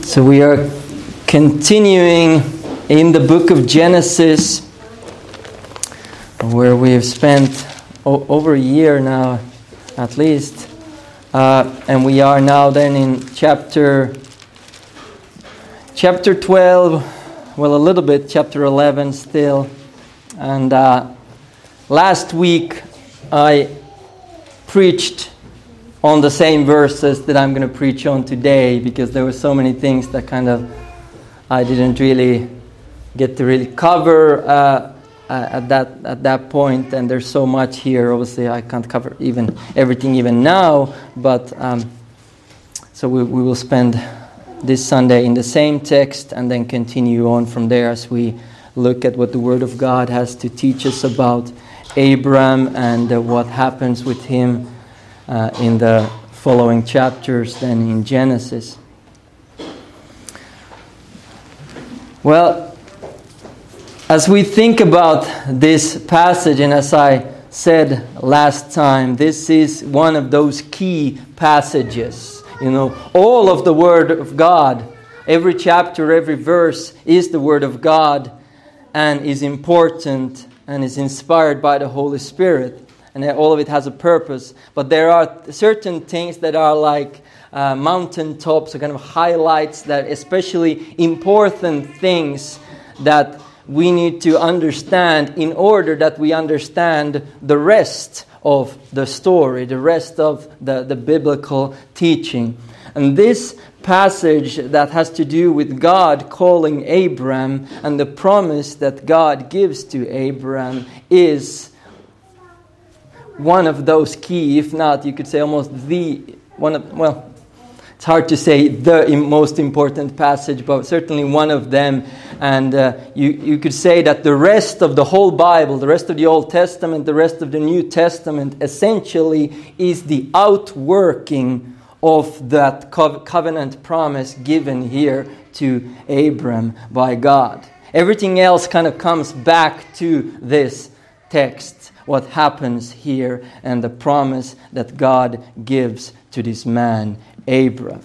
So we are continuing in the book of Genesis, where we have spent over a year now, at least. And we are now then in chapter 12, well, a little bit, chapter 11 still. And last week I preached on the same verses that I'm going to preach on today, because there were so many things that I didn't really get to really cover at that point, and there's so much here. Obviously, I can't cover everything even now, but so we will spend this Sunday in the same text and then continue on from there as we look at what the Word of God has to teach us about Abram and what happens with him in the following chapters then in Genesis. Well, as we think about this passage, and as I said last time, this is one of those key passages. You know, all of the Word of God, every chapter, every verse is the Word of God and is important and is inspired by the Holy Spirit. And all of it has a purpose. But there are certain things that are like mountaintops, or kind of highlights, that especially important things that we need to understand in order that we understand the rest of the story, the rest of the biblical teaching. And this passage that has to do with God calling Abram and the promise that God gives to Abram is one of those key, if not, you could say almost the one of, well, it's hard to say the most important passage, but certainly one of them. And you could say that the rest of the whole Bible, the rest of the Old Testament, the rest of the New Testament, essentially is the outworking of that covenant promise given here to Abram by God. Everything else kind of comes back to this text, what happens here, and the promise that God gives to this man, Abram.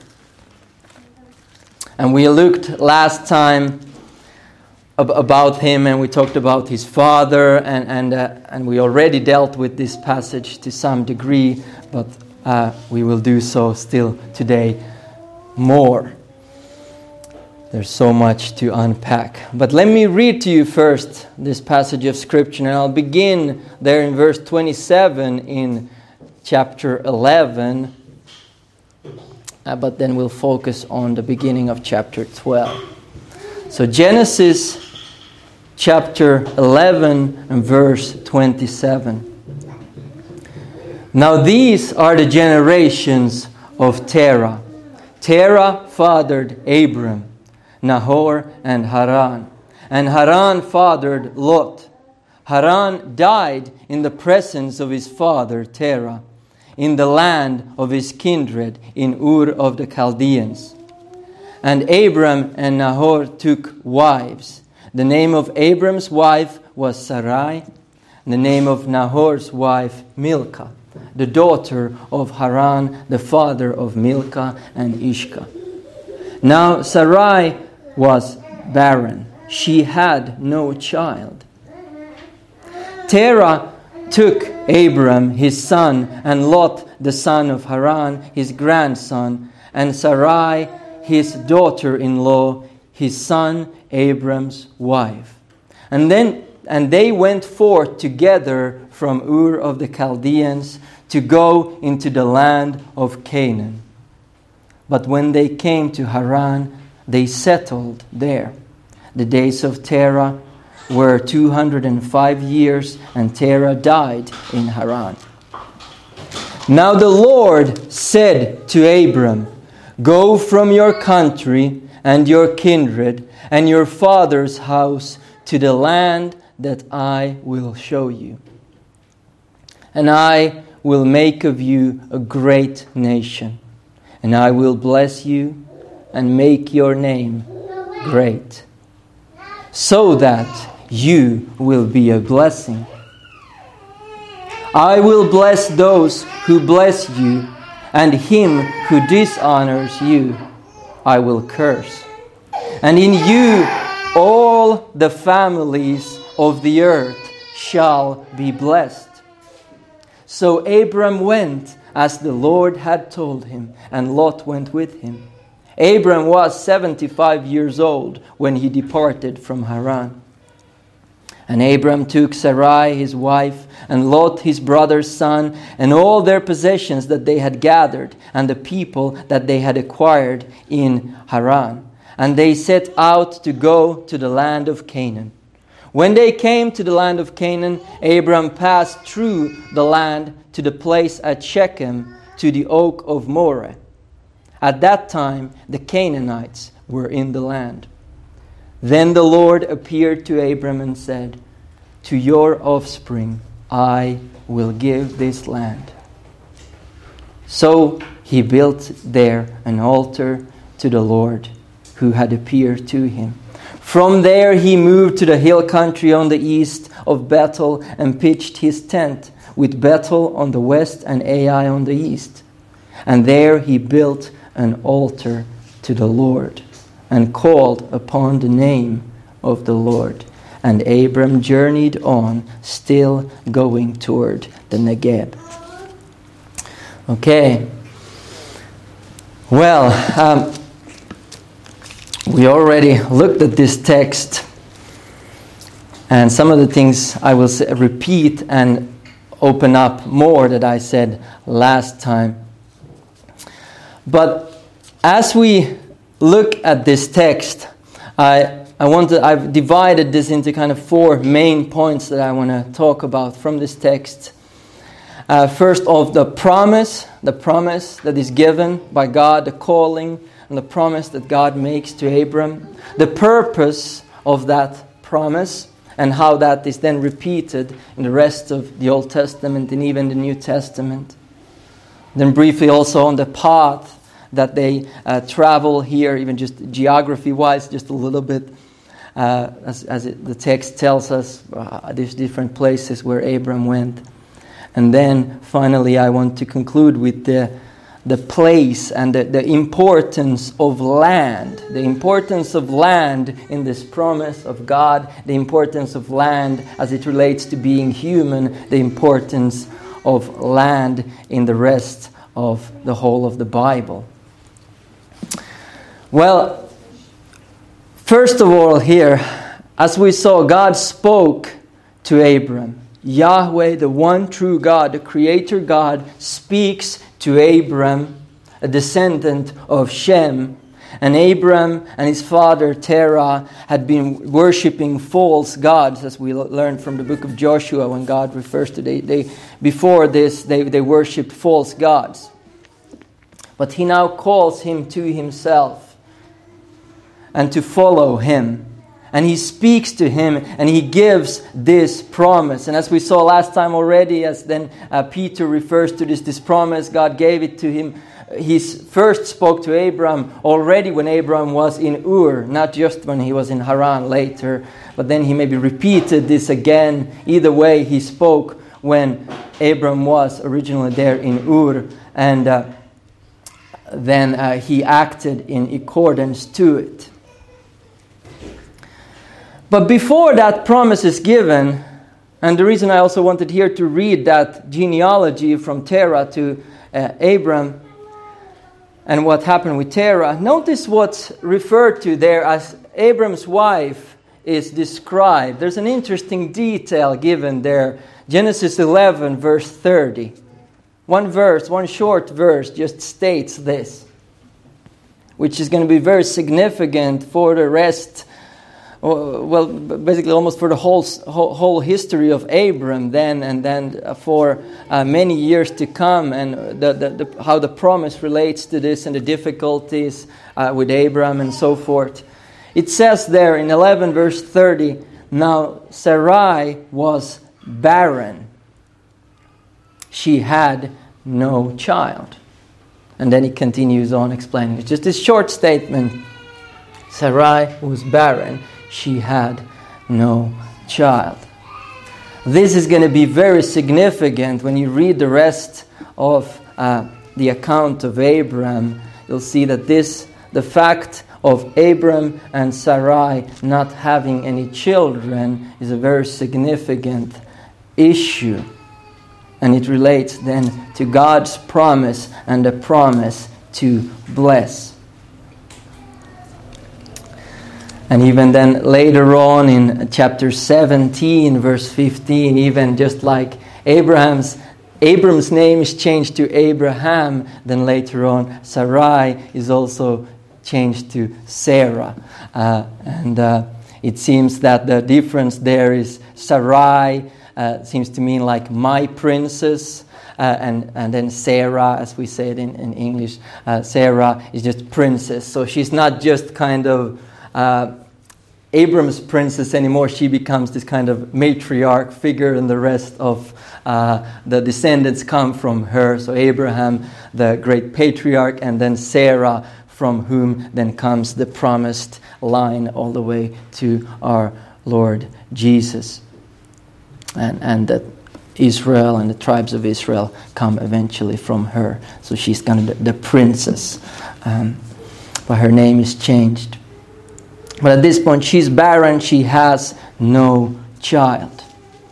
And we looked last time about him, and we talked about his father, and we already dealt with this passage to some degree, but we will do so still today more. There's so much to unpack. But let me read to you first this passage of Scripture, and I'll begin there in verse 27 in chapter 11, but then we'll focus on the beginning of chapter 12. So Genesis chapter 11 and verse 27. Now these are the generations of Terah. Terah fathered Abram, Nahor, and Haran. And Haran fathered Lot. Haran died in the presence of his father Terah, in the land of his kindred, in Ur of the Chaldeans. And Abram and Nahor took wives. The name of Abram's wife was Sarai, and the name of Nahor's wife Milcah, the daughter of Haran, the father of Milcah and Ishka. Now Sarai was barren. She had no child. Terah took Abram his son, and Lot the son of Haran his grandson, and Sarai his daughter-in-law, his son Abram's wife. And they went forth together from Ur of the Chaldeans to go into the land of Canaan. But when they came to Haran, they settled there. The days of Terah were 205 years, and Terah died in Haran. Now the Lord said to Abram, "Go from your country and your kindred and your father's house to the land that I will show you. And I will make of you a great nation, and I will bless you and make your name great, so that you will be a blessing. I will bless those who bless you, and him who dishonors you I will curse. And in you all the families of the earth shall be blessed. So Abram went as the Lord had told him, and Lot went with him. Abram was 75 years old when he departed from Haran. And Abram took Sarai his wife, and Lot his brother's son, and all their possessions that they had gathered, and the people that they had acquired in Haran. And they set out to go to the land of Canaan. When they came to the land of Canaan, Abram passed through the land to the place at Shechem, to the oak of Moreh. At that time, the Canaanites were in the land. Then the Lord appeared to Abram and said, to your offspring I will give this land. So he built there an altar to the Lord who had appeared to him. From there he moved to the hill country on the east of Bethel and pitched his tent, with Bethel on the west and Ai on the east. And there he built an altar to the Lord and called upon the name of the Lord. And Abram journeyed on, still going toward the Negeb. Okay. Well, we already looked at this text. And some of the things I will repeat and open up more that I said last time. But as we look at this text, I've divided this into kind of 4 main points that I want to talk about from this text. First of the promise that is given by God, the calling and the promise that God makes to Abram, the purpose of that promise, and how that is then repeated in the rest of the Old Testament and even the New Testament. Then briefly also on the path that they travel here, even just geography-wise, just a little bit. The text tells us, there's different places where Abram went. And then finally I want to conclude with the place and the importance of land. The importance of land in this promise of God. The importance of land as it relates to being human. The importance of land in the rest of the whole of the Bible. Well, first of all here, as we saw, God spoke to Abram. Yahweh, the one true God, the Creator God, speaks to Abram, a descendant of Shem. And Abram and his father Terah had been worshipping false gods, as we learned from the book of Joshua when God refers to before this they worshipped false gods. But he now calls him to himself and to follow him. And he speaks to him and he gives this promise. And as we saw last time already, as then Peter refers to this promise, God gave it to him. He first spoke to Abram already when Abram was in Ur, not just when he was in Haran later. But then he maybe repeated this again. Either way, he spoke when Abram was originally there in Ur. And then he acted in accordance to it. But before that promise is given, and the reason I also wanted here to read that genealogy from Terah to Abram and what happened with Terah, notice what's referred to there as Abram's wife is described. There's an interesting detail given there. Genesis 11, verse 30. One short verse just states this, which is going to be very significant for the rest. Well, basically almost for the whole history of Abram then, and then for many years to come, and how the promise relates to this and the difficulties with Abram and so forth. It says there in 11 verse 30, now Sarai was barren. She had no child. And then he continues on explaining. It's just this short statement. Sarai was barren. She had no child. This is going to be very significant when you read the rest of the account of Abram. You'll see that this the fact of Abram and Sarai not having any children is a very significant issue. And it relates then to God's promise and the promise to bless. And even then later on in chapter 17, verse 15, even just like Abram's name is changed to Abraham, then later on Sarai is also changed to Sarah. It seems that the difference there is Sarai seems to mean like my princess, and then Sarah, as we say it in English, Sarah is just princess. So she's not just kind of Abram's princess anymore. She becomes this kind of matriarch figure, and the rest of the descendants come from her. So Abraham, the great patriarch, and then Sarah, from whom then comes the promised line all the way to our Lord Jesus. And that Israel and the tribes of Israel come eventually from her. So she's kind of the princess. But her name is changed. But at this point, she's barren. She has no child.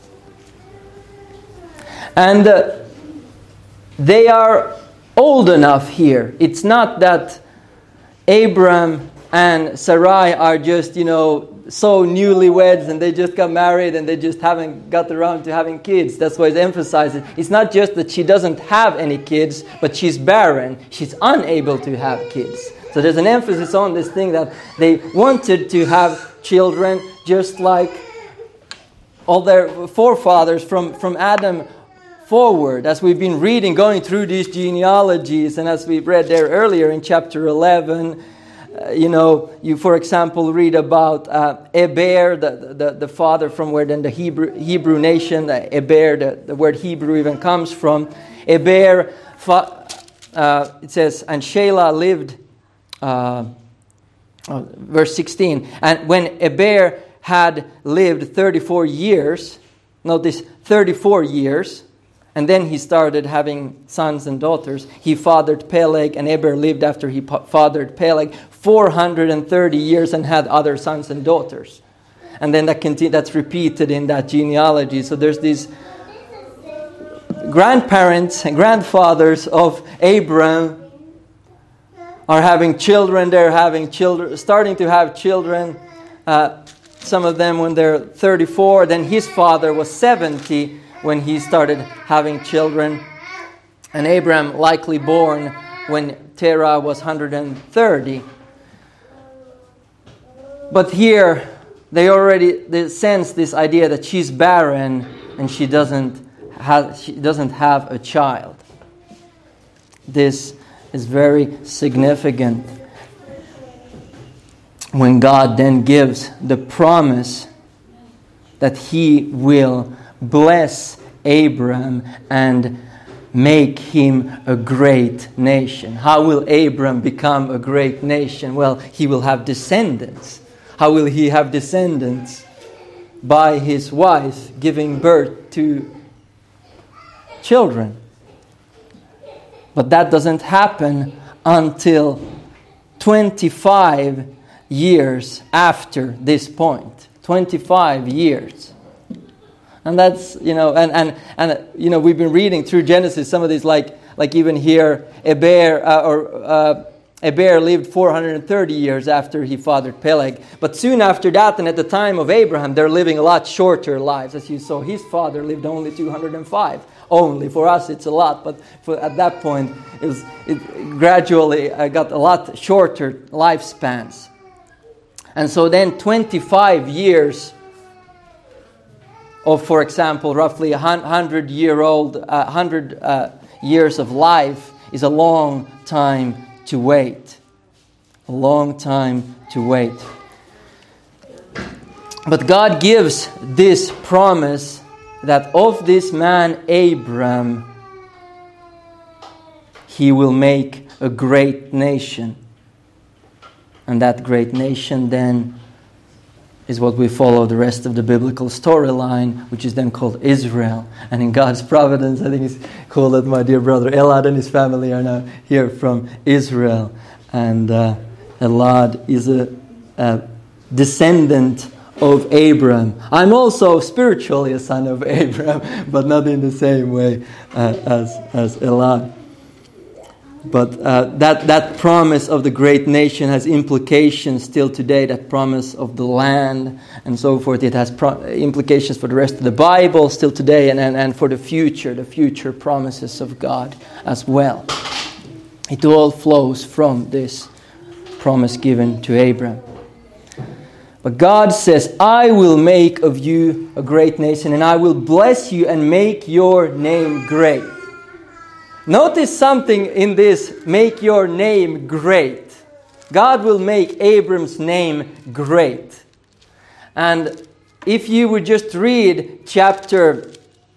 And they are old enough here. It's not that Abram and Sarai are just, so newlyweds and they just got married and they just haven't got around to having kids. That's why it's emphasized. It's not just that she doesn't have any kids, but she's barren. She's unable to have kids. So there's an emphasis on this thing that they wanted to have children just like all their forefathers from Adam forward. As we've been reading, going through these genealogies, and as we read there earlier in chapter 11, you, for example, read about Eber, the father from where then the Hebrew nation, Eber, the word Hebrew even comes from. Eber, it says, and Shelah lived, verse 16, and when Eber had lived 34 years, notice 34 years, and then he started having sons and daughters. He fathered Peleg, and Eber lived after he fathered Peleg 430 years and had other sons and daughters. And then that's repeated in that genealogy. So there's these grandparents and grandfathers of Abram are having children. They're having children, starting to have children. Some of them when they're 34. Then his father was 70 when he started having children. And Abram likely born when Terah was 130. But here, they sense this idea that she's barren and she doesn't have a child. This is very significant when God then gives the promise that He will bless Abram and make him a great nation. How will Abram become a great nation? Well, he will have descendants. How will he have descendants? By his wife giving birth to children. But that doesn't happen until 25 years after this point. 25 years. And that's, we've been reading through Genesis, some of these, like even here, Eber lived 430 years after he fathered Peleg. But soon after that, and at the time of Abraham, they're living a lot shorter lives. As you saw, his father lived only 205. Only. For us, it's a lot. But at that point, it gradually got a lot shorter lifespans. And so then 25 years of, for example, roughly 100 years of life is a long time to wait. A long time to wait. But God gives this promise that of this man Abram, he will make a great nation. And that great nation then is what we follow the rest of the biblical storyline, which is then called Israel. And in God's providence, I think it's cool that my dear brother Elad and his family are now here from Israel. And Elad is a descendant of Abraham. I'm also spiritually a son of Abraham, but not in the same way as Elad. But that promise of the great nation has implications still today. That promise of the land and so forth. It has implications for the rest of the Bible still today, and for the future promises of God as well. It all flows from this promise given to Abraham. But God says, I will make of you a great nation, and I will bless you and make your name great. Notice something in this, make your name great. God will make Abram's name great. And if you would just read chapter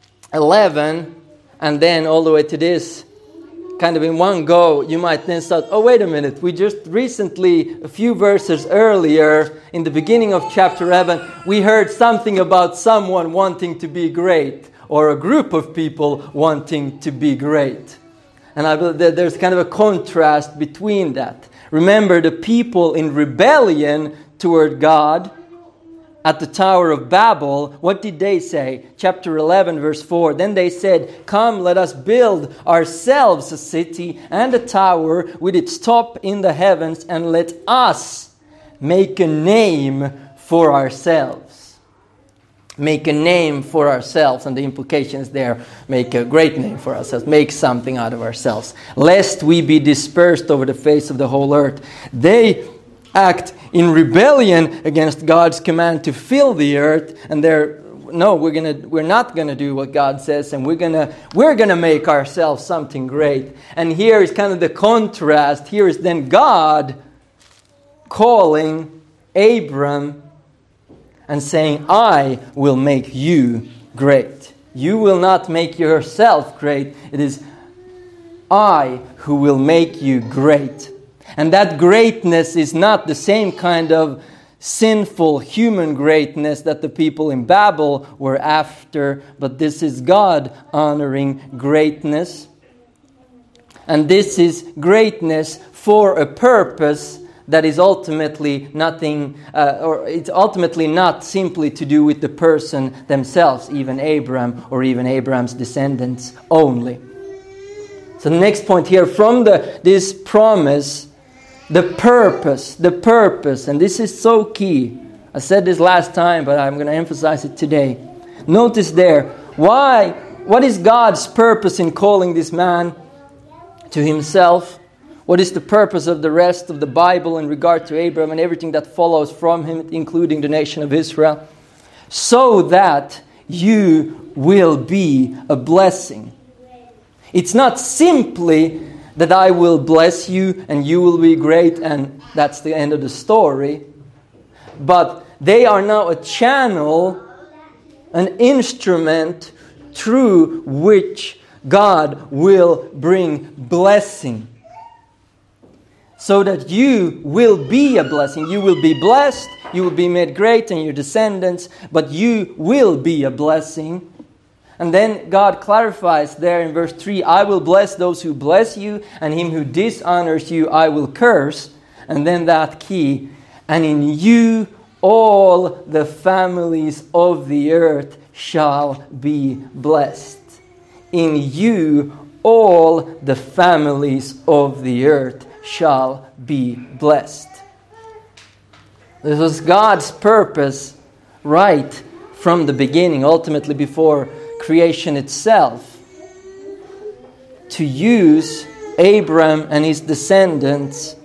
11 and then all the way to this, kind of in one go, you might then start, oh, wait a minute, we just recently, a few verses earlier, in the beginning of chapter 11, we heard something about someone wanting to be great, or a group of people wanting to be great. And I believe that there's kind of a contrast between that. Remember, the people in rebellion toward God at the Tower of Babel, what did they say? Chapter 11, verse 4. Then they said, come, let us build ourselves a city and a tower with its top in the heavens, and let us make a name for ourselves. Make a name for ourselves, and the implications there, make a great name for ourselves, make something out of ourselves, lest we be dispersed over the face of the whole earth. They act in rebellion against God's command to fill the earth, and we're not gonna do what God says, and we're gonna make ourselves something great. And here is kind of the contrast. Here is then God calling Abram and saying, I will make you great. You will not make yourself great. It is I who will make you great. And that greatness is not the same kind of sinful human greatness that the people in Babel were after, but this is God honoring greatness. And this is greatness for a purpose that is ultimately nothing, or it's ultimately not simply to do with the person themselves, even Abraham or even Abraham's descendants only. So the next point here, from this promise, the purpose, and this is so key. I said this last time, but I'm going to emphasize it today. Notice there, what is God's purpose in calling this man to himself? What is the purpose of the rest of the Bible in regard to Abraham and everything that follows from him, including the nation of Israel? So that you will be a blessing. It's not simply that I will bless you and you will be great and that's the end of the story. But they are now a channel, an instrument through which God will bring blessing. So that you will be a blessing. You will be blessed, you will be made great and your descendants, but you will be a blessing. And then God clarifies there in verse 3, I will bless those who bless you, and him who dishonors you I will curse. And then that key, and in you all the families of the earth shall be blessed. In you all the families of the earth shall be blessed. This was God's purpose right from the beginning, ultimately before creation itself, to use Abram and his descendants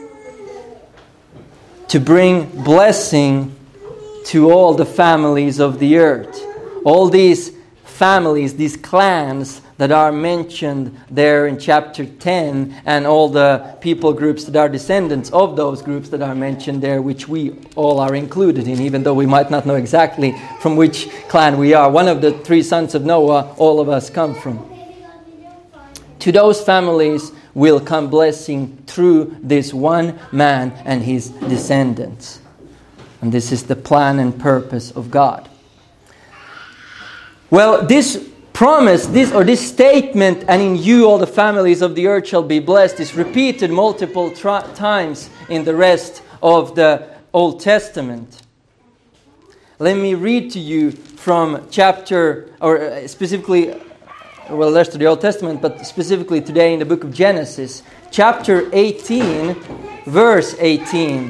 to bring blessing to all the families of the earth. All these families, these clans that are mentioned there in chapter 10, and all the people groups that are descendants of those groups that are mentioned there, which we all are included in, even though we might not know exactly from which clan we are. One of the three sons of Noah, all of us come from. To those families will come blessing through this one man and his descendants. And this is the plan and purpose of God. Well, this promise, this statement, and in you all the families of the earth shall be blessed, is repeated multiple times in the rest of the Old Testament. Let me read to you from chapter, or specifically, well, the rest of the Old Testament, but specifically today in the book of Genesis, chapter 18, verse 18.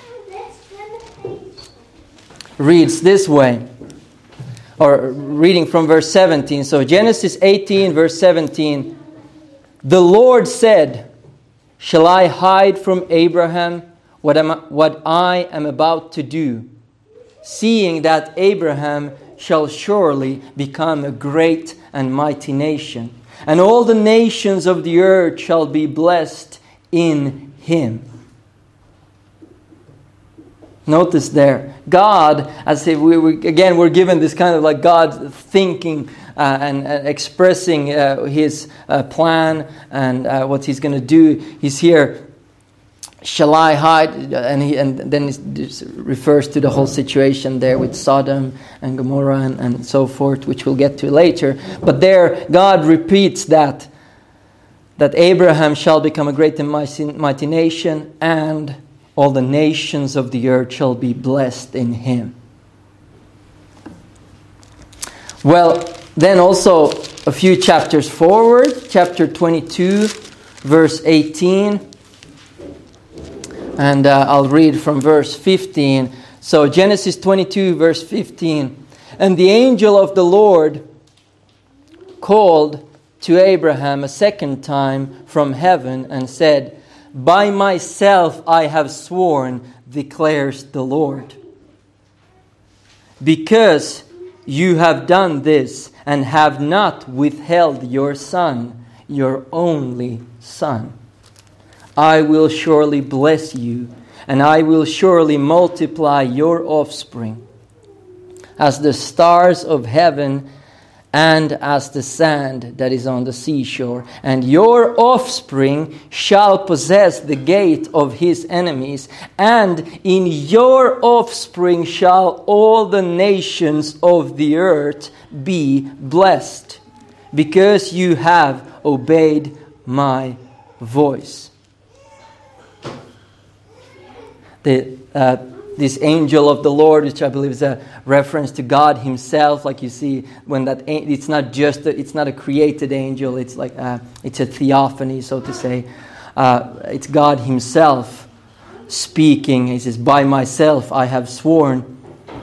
Reads this way, or reading from verse 17. So Genesis 18, verse 17. The Lord said, shall I hide from Abraham what I am about to do, seeing that Abraham shall surely become a great and mighty nation, and all the nations of the earth shall be blessed in him. Notice there, God, as if we're given this kind of like God thinking and expressing His plan and what He's going to do. He's here, shall I hide? And then it refers to the whole situation there with Sodom and Gomorrah and so forth, which we'll get to later. But there, God repeats that Abraham shall become a great and mighty nation, and all the nations of the earth shall be blessed in him. Well, then also a few chapters forward, chapter 22, verse 18. And I'll read from verse 15. So Genesis 22, verse 15. And the angel of the Lord called to Abraham a second time from heaven and said, by myself I have sworn, declares the Lord, because you have done this and have not withheld your son, your only son. I will surely bless you, and I will surely multiply your offspring as the stars of heaven and as the sand that is on the seashore. And your offspring shall possess the gate of his enemies, and in your offspring shall all the nations of the earth be blessed, because you have obeyed my voice. This angel of the Lord, which I believe is a reference to God Himself, like you see when that it's not a created angel. It's like it's a theophany, so to say. It's God Himself speaking. He says, "By myself I have sworn."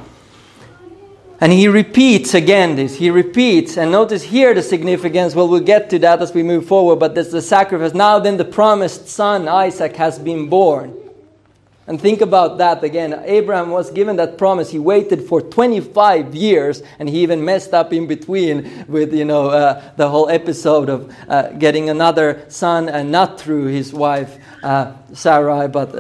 And He repeats again this. He repeats, and notice here the significance. Well, we'll get to that as we move forward. But there's the sacrifice. Now then, the promised son Isaac has been born. And think about that again. Abraham was given that promise. He waited for 25 years, and he even messed up in between with, the whole episode of getting another son, and not through his wife Sarai. But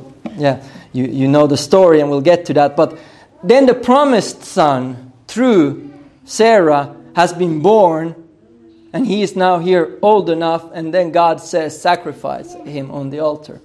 you know the story, and we'll get to that. But then the promised son through Sarah has been born, and he is now here old enough. And then God says, "Sacrifice him on the altar."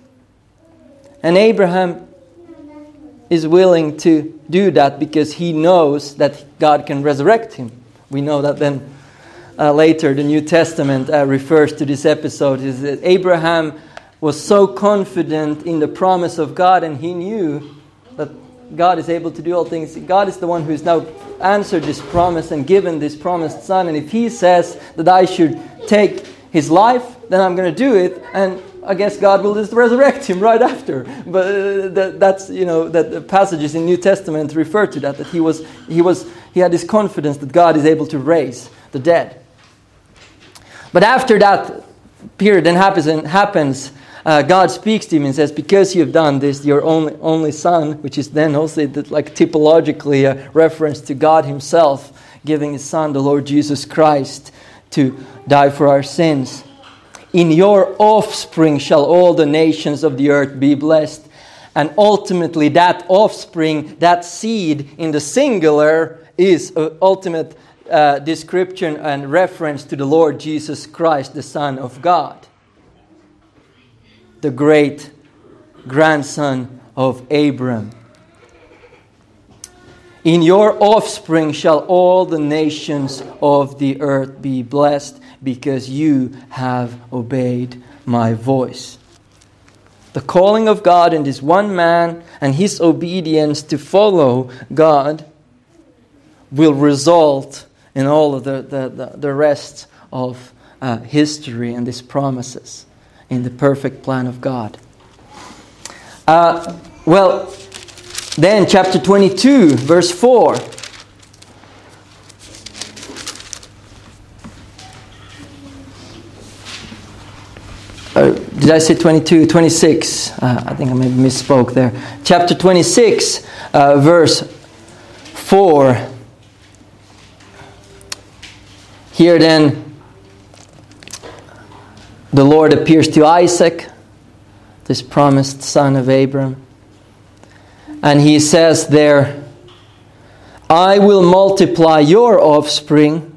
And Abraham is willing to do that because he knows that God can resurrect him. We know that then later the New Testament refers to this episode. Is that Abraham was so confident in the promise of God, and he knew that God is able to do all things. God is the one who has now answered this promise and given this promised son. And if He says that I should take his life, then I'm going to do it. And I guess God will just resurrect him right after. But that the passages in New Testament refer to that he had this confidence that God is able to raise the dead. But after that period then happens, God speaks to him and says, "Because you have done this, your only son," which is then also like typologically a reference to God Himself giving His Son, the Lord Jesus Christ, to die for our sins. "In your offspring shall all the nations of the earth be blessed." And ultimately that offspring, that seed in the singular, is an ultimate description and reference to the Lord Jesus Christ, the Son of God, the great grandson of Abram. In your offspring shall all the nations of the earth be blessed, because you have obeyed my voice. The calling of God in this one man and his obedience to follow God will result in all of the rest of history and these promises in the perfect plan of God. Then chapter 22, verse 4. Did I say 22? 26. I think I maybe misspoke there. Chapter 26, verse 4. Here then, the Lord appears to Isaac, this promised son of Abraham. And he says there, I will multiply your offspring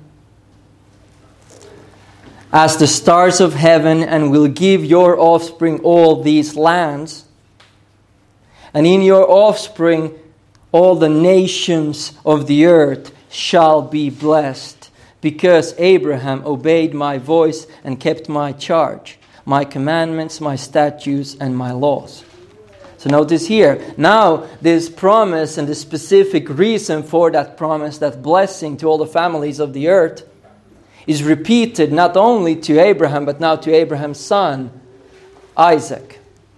as the stars of heaven, and will give your offspring all these lands. And in your offspring all the nations of the earth shall be blessed, because Abraham obeyed my voice and kept my charge, my commandments, my statutes, and my laws. So notice here, now this promise and the specific reason for that promise, that blessing to all the families of the earth, is repeated not only to Abraham, but now to Abraham's son, Isaac.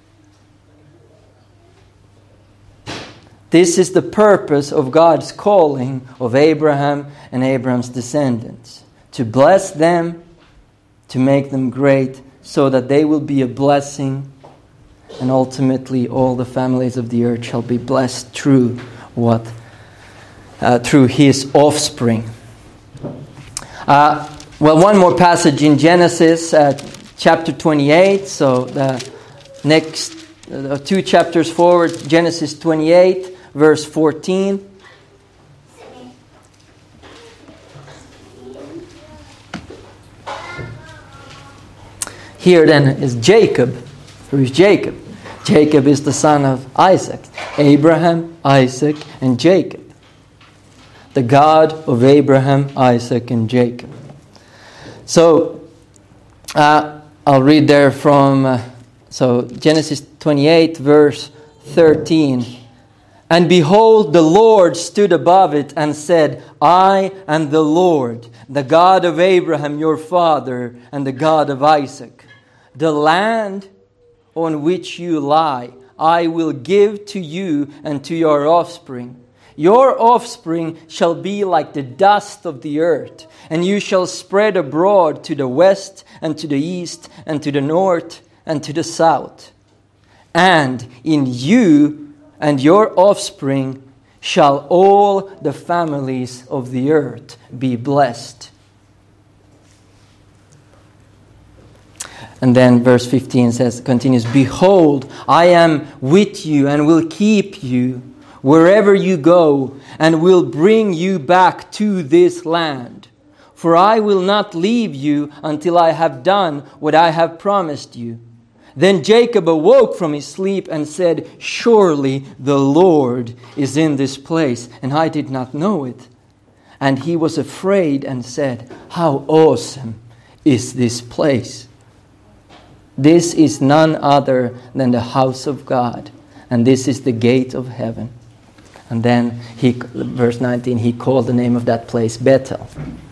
This is the purpose of God's calling of Abraham and Abraham's descendants, to bless them, to make them great, so that they will be a blessing, and ultimately all the families of the earth shall be blessed through through his offspring. One more passage in Genesis, chapter 28. So the next 2 chapters forward, Genesis 28, verse 14. Here then is Jacob. Who is Jacob? Jacob is the son of Isaac. Abraham, Isaac, and Jacob. The God of Abraham, Isaac, and Jacob. So, I'll read there from Genesis 28, verse 13. And behold, the Lord stood above it and said, I am the Lord, the God of Abraham your father, and the God of Isaac. The land on which you lie, I will give to you and to your offspring. Your offspring shall be like the dust of the earth, and you shall spread abroad to the west and to the east and to the north and to the south. And in you and your offspring shall all the families of the earth be blessed. And then verse 15 continues, Behold, I am with you and will keep you wherever you go, and will bring you back to this land. For I will not leave you until I have done what I have promised you. Then Jacob awoke from his sleep and said, Surely the Lord is in this place, and I did not know it. And he was afraid and said, How awesome is this place! This is none other than the house of God, and this is the gate of heaven. And then verse 19, he called the name of that place Bethel.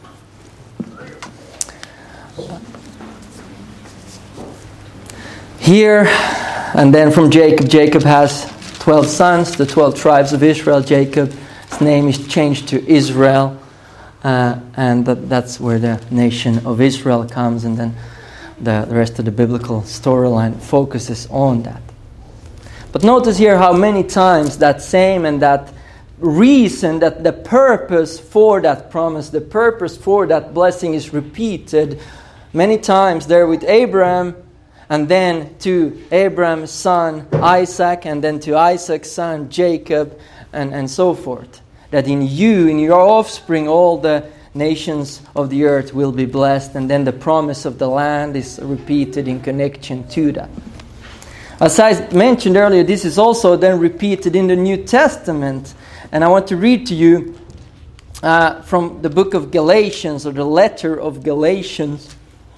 Here, and then from Jacob has 12 sons, the 12 tribes of Israel. Jacob's name is changed to Israel, and that's where the nation of Israel comes, and then the rest of the biblical storyline focuses on that. But notice here how many times that same and that reason, that the purpose for that promise, the purpose for that blessing is repeated many times there with Abraham, and then to Abraham's son Isaac, and then to Isaac's son Jacob, and so forth. That in you, in your offspring, all the nations of the earth will be blessed, and then the promise of the land is repeated in connection to that. As I mentioned earlier, this is also then repeated in the New Testament. And I want to read to you from the book of Galatians, or the letter of Galatians.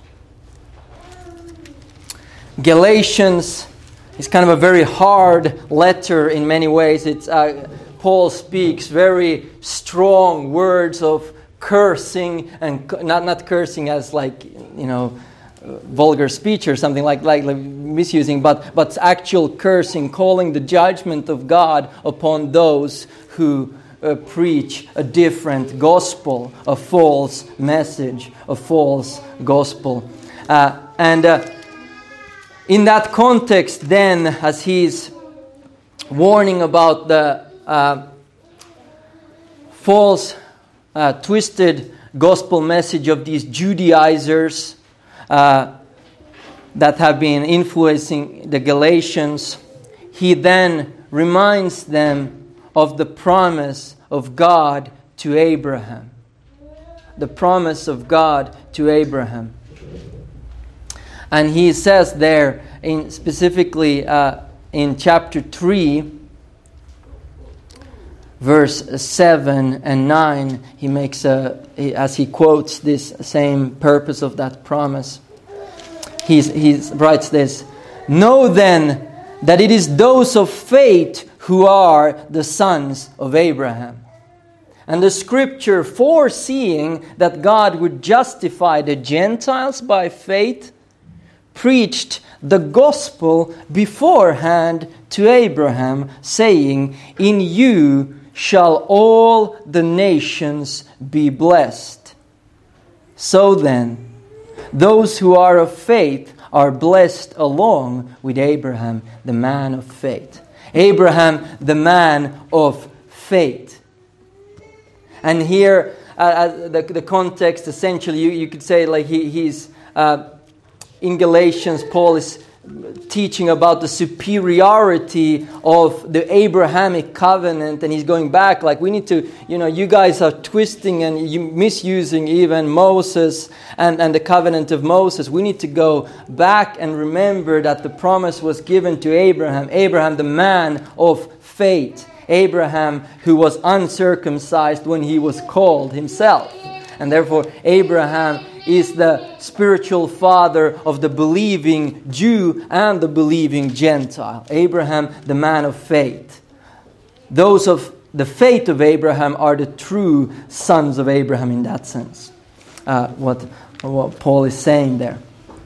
Galatians is kind of a very hard letter in many ways. It's Paul speaks very strong words of cursing, and not cursing as like, vulgar speech or something like misusing, but actual cursing, calling the judgment of God upon those who preach a different gospel, a false message, a false gospel. And in that context then, as he's warning about the false, twisted gospel message of these Judaizers that have been influencing the Galatians, he then reminds them of the promise of God to Abraham. The promise of God to Abraham. And he says there, specifically in chapter 3, verse 7 and 9, he makes as he quotes this same purpose of that promise, he writes this: "Know then that it is those of faith who are the sons of Abraham. And the scripture, foreseeing that God would justify the Gentiles by faith, preached the gospel beforehand to Abraham, saying, 'In you shall all the nations be blessed.' So then, those who are of faith are blessed along with Abraham, the man of faith." Abraham, the man of faith. And here, the context, essentially, you could say, like he's in Galatians, Paul is teaching about the superiority of the Abrahamic covenant, and he's going back, like, we need to, you guys are twisting and misusing even Moses and the covenant of Moses. We need to go back and remember that the promise was given to Abraham, the man of faith, Abraham who was uncircumcised when he was called himself. And therefore, Abraham is the spiritual father of the believing Jew and the believing Gentile. Abraham, the man of faith. Those of the faith of Abraham are the true sons of Abraham in that sense. What Paul is saying there.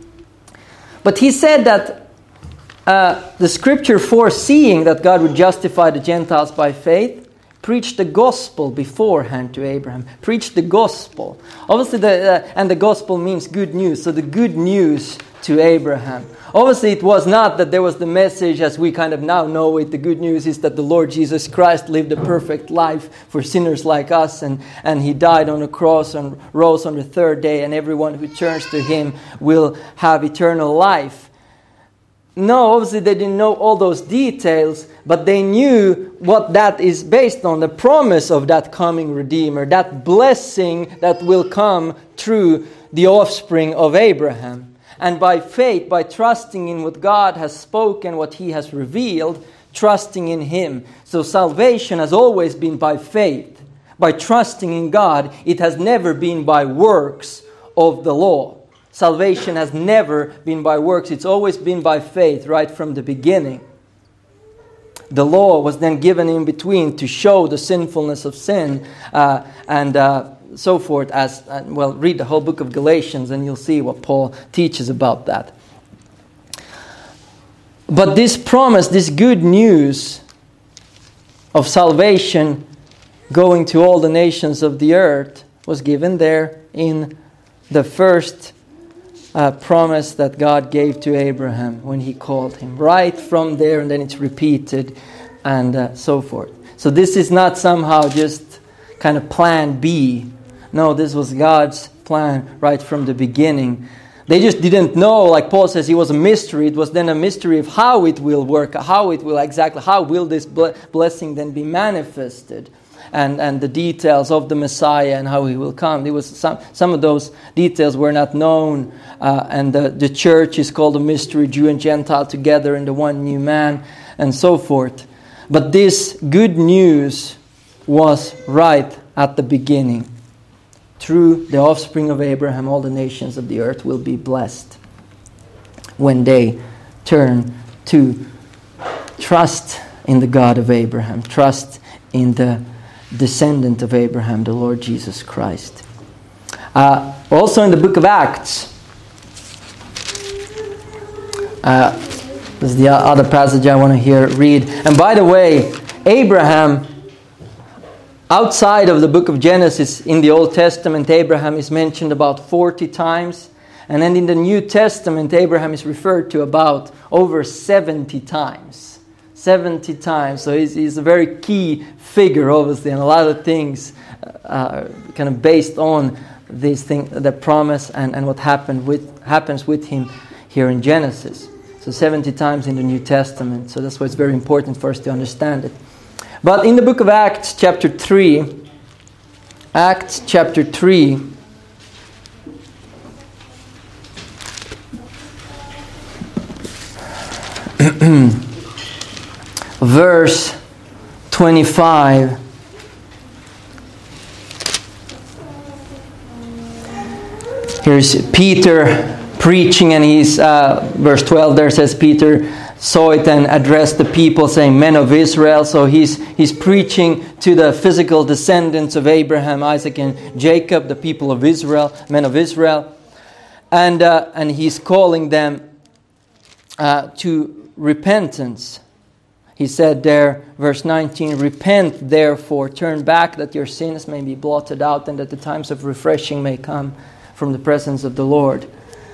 But he said that the scripture, foreseeing that God would justify the Gentiles by faith, preached the gospel beforehand to Abraham. Preached the gospel. Obviously, and the gospel means good news. So the good news to Abraham. Obviously, it was not that there was the message as we kind of now know it. The good news is that the Lord Jesus Christ lived a perfect life for sinners like us. And He died on the cross and rose on the third day. And everyone who turns to Him will have eternal life. No, obviously they didn't know all those details, but they knew what that is based on, the promise of that coming Redeemer, that blessing that will come through the offspring of Abraham. And by faith, by trusting in what God has spoken, what He has revealed, trusting in Him. So salvation has always been by faith, by trusting in God. It has never been by works of the law. Salvation has never been by works. It's always been by faith right from the beginning. The law was then given in between to show the sinfulness of sin and so forth. Read the whole book of Galatians and you'll see what Paul teaches about that. But this promise, this good news of salvation going to all the nations of the earth was given there in the first promise that God gave to Abraham when He called him. Right from there, and then it's repeated and so forth. So this is not somehow just kind of plan B. No, this was God's plan right from the beginning. They just didn't know, like Paul says, it was a mystery. It was then a mystery of how it will work, how will this blessing then be manifested. And the details of the Messiah and how He will come. There was some of those details were not known, and the church is called a mystery, Jew and Gentile together in the one new man, and so forth. But this good news was right at the beginning. Through the offspring of Abraham, all the nations of the earth will be blessed when they turn to trust in the God of Abraham, trust in the descendant of Abraham, the Lord Jesus Christ. Also in the book of Acts, this is the other passage I want to read. And by the way, Abraham, outside of the book of Genesis, in the Old Testament, Abraham is mentioned about 40 times. And then in the New Testament, Abraham is referred to about over 70 times. 70 times. So he's a very key figure, obviously, and a lot of things kind of based on this thing, the promise and what happens with him here in Genesis. So 70 times in the New Testament. So that's why it's very important for us to understand it. But in the book of Acts chapter 3, verse 25. Here's Peter preaching, and he's, verse 12 there says, Peter saw it and addressed the people, saying, "Men of Israel." So he's preaching to the physical descendants of Abraham, Isaac, and Jacob, the people of Israel, men of Israel. And he's calling them to repentance. He said there, verse 19, "Repent therefore, turn back, that your sins may be blotted out, and that the times of refreshing may come from the presence of the Lord."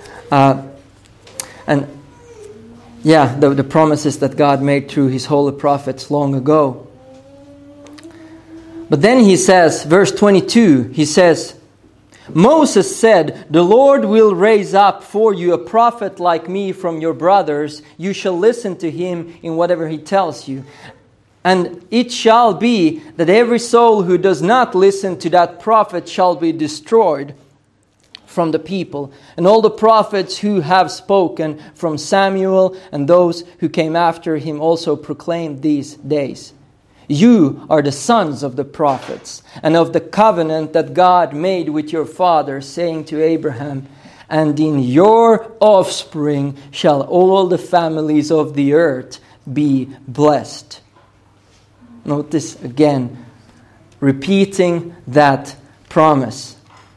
The promises that God made through His holy prophets long ago. But then he says, verse 22, he says, "Moses said, 'The Lord will raise up for you a prophet like me from your brothers. You shall listen to him in whatever he tells you. And it shall be that every soul who does not listen to that prophet shall be destroyed from the people. And all the prophets who have spoken from Samuel and those who came after him also proclaimed these days. You are the sons of the prophets and of the covenant that God made with your father, saying to Abraham, and in your offspring shall all the families of the earth be blessed.'" Notice again, repeating that promise.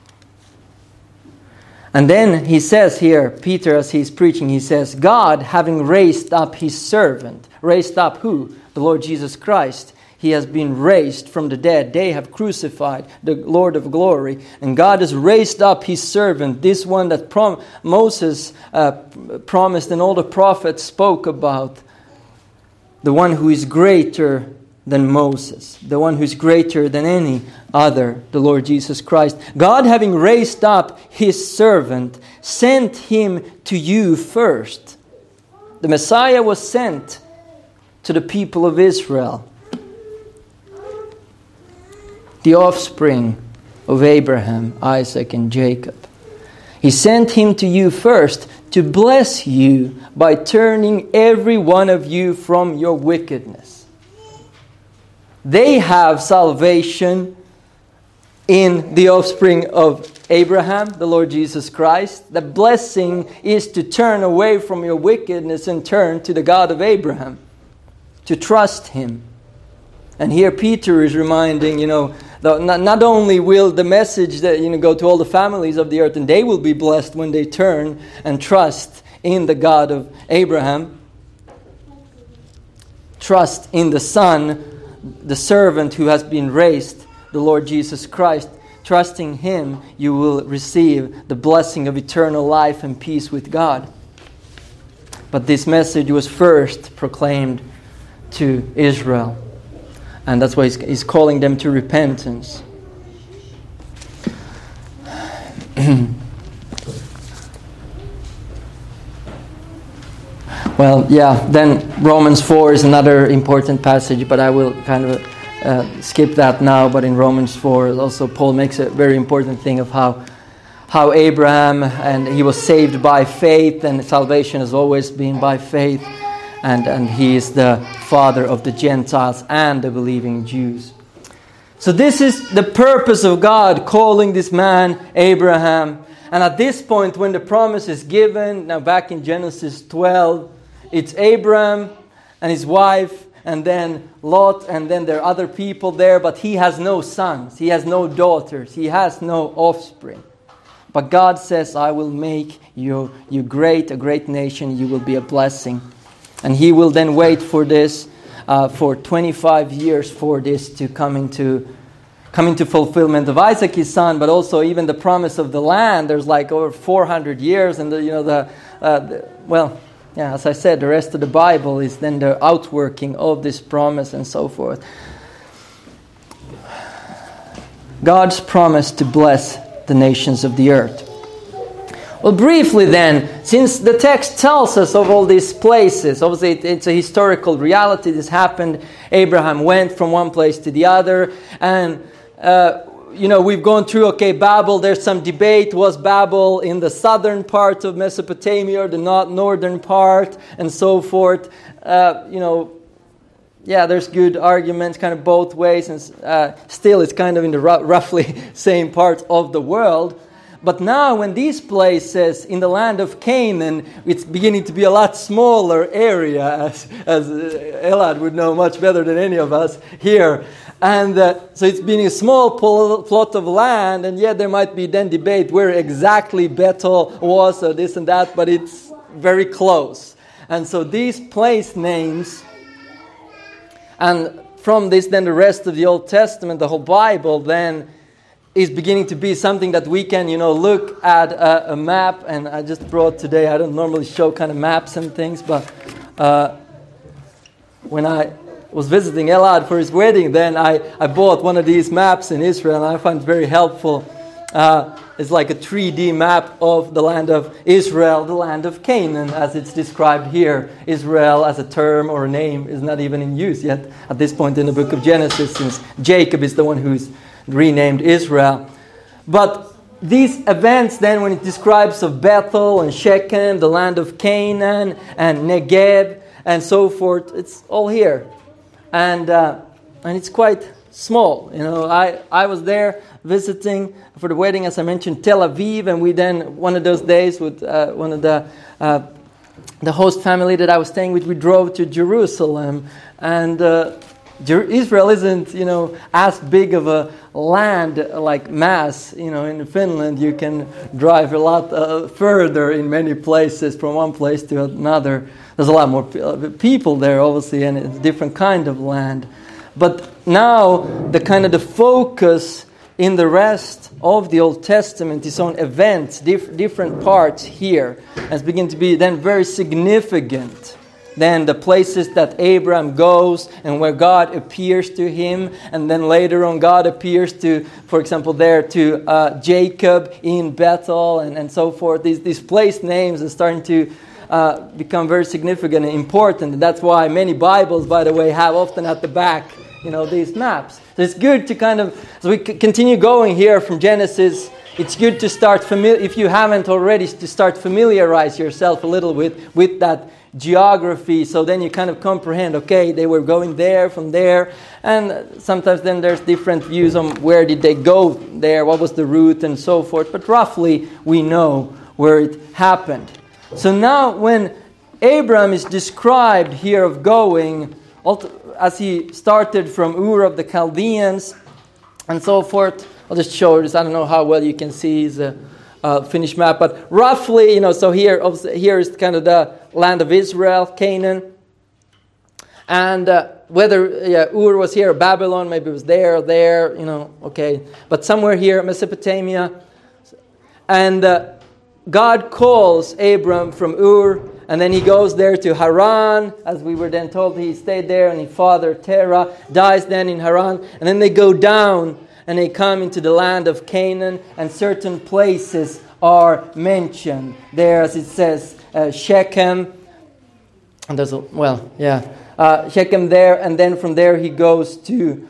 And then he says here, Peter, as he's preaching, he says, God, having raised up his servant. Raised up who? The Lord Jesus Christ. He has been raised from the dead. They have crucified the Lord of glory. And God has raised up his servant, this one that Moses promised and all the prophets spoke about. The one who is greater than Moses. The one who is greater than any other, the Lord Jesus Christ. God, having raised up his servant, sent him to you first. The Messiah was sent to the people of Israel, the offspring of Abraham, Isaac, and Jacob. He sent him to you first to bless you by turning every one of you from your wickedness. They have salvation in the offspring of Abraham, the Lord Jesus Christ. The blessing is to turn away from your wickedness and turn to the God of Abraham, to trust him. And here Peter is reminding, not only will the message that go to all the families of the earth, and they will be blessed when they turn and trust in the God of Abraham, trust in the Son, the servant who has been raised, the Lord Jesus Christ. Trusting him, you will receive the blessing of eternal life and peace with God. But this message was first proclaimed to Israel. And that's why he's calling them to repentance. Then Romans 4 is another important passage, but I will kind of skip that now. But in Romans 4, also Paul makes a very important thing of how Abraham, and he was saved by faith, and salvation has always been by faith, and he is the father of the Gentiles and the believing Jews. So this is the purpose of God calling this man Abraham. And at this point, when the promise is given, now back in Genesis 12, it's Abraham and his wife, and then Lot, and then there are other people there, but he has no sons, he has no daughters, he has no offspring. But God says, I will make you great, a great nation, you will be a blessing. And he will then wait for this, for 25 years for this to come into fulfillment of Isaac, his son, but also even the promise of the land. There's like over 400 years, and as I said, the rest of the Bible is then the outworking of this promise and so forth. God's promise to bless the nations of the earth. Well, briefly then, since the text tells us of all these places, obviously it's a historical reality. This happened. Abraham went from one place to the other, and we've gone through, Babel, there's some debate. Was Babel in the southern part of Mesopotamia or the northern part, and so forth? There's good arguments kind of both ways, and still it's kind of in the roughly same part of the world. But now when these places in the land of Canaan, it's beginning to be a lot smaller area, as Elad would know much better than any of us here. And so it's being a small plot of land, and yet there might be then debate where exactly Bethel was or this and that, but it's very close. And so these place names, and from this then the rest of the Old Testament, the whole Bible then is beginning to be something that we can, look at a map. And I just brought today, I don't normally show kind of maps and things, but when I was visiting Elad for his wedding, then I bought one of these maps in Israel, and I find it very helpful. It's like a 3D map of the land of Israel, the land of Canaan, as it's described here. Israel as a term or a name is not even in use yet at this point in the book of Genesis, since Jacob is the one who's renamed Israel. But these events then, when it describes of Bethel and Shechem, the land of Canaan and Negeb and so forth, it's all here. And it's quite small. I was there visiting for the wedding, as I mentioned, Tel Aviv, and we then, one of those days with one of the host family that I was staying with, we drove to Jerusalem. And Israel isn't, as big of a land like Mass. In Finland, you can drive a lot further in many places from one place to another. There's a lot more people there, obviously, and it's a different kind of land. But now, the focus in the rest of the Old Testament is on events, different parts here, as begin to be then very significant. Then the places that Abraham goes and where God appears to him, and then later on God appears to, for example, there to Jacob in Bethel and so forth. These place names are starting to become very significant and important. And that's why many Bibles, by the way, have often at the back, these maps. So it's good to as we continue going here from Genesis, it's good to start if you haven't already, to start familiarize yourself a little with that geography, so then you comprehend, they were going there, from there, and sometimes then there's different views on where did they go there, what was the route and so forth, but roughly we know where it happened. So now when Abraham is described here of going, as he started from Ur of the Chaldeans and so forth, I'll just show this, I don't know how well you can see the Finnish map, but roughly, so here is the land of Israel, Canaan, and whether Ur was here or Babylon, maybe it was there, but somewhere here, Mesopotamia, and God calls Abram from Ur, and then he goes there to Haran, as we were then told. He stayed there, and his father Terah dies then in Haran, and then they go down and they come into the land of Canaan, and certain places are mentioned there, as it says, Shechem, and there's Shechem there, and then from there he goes to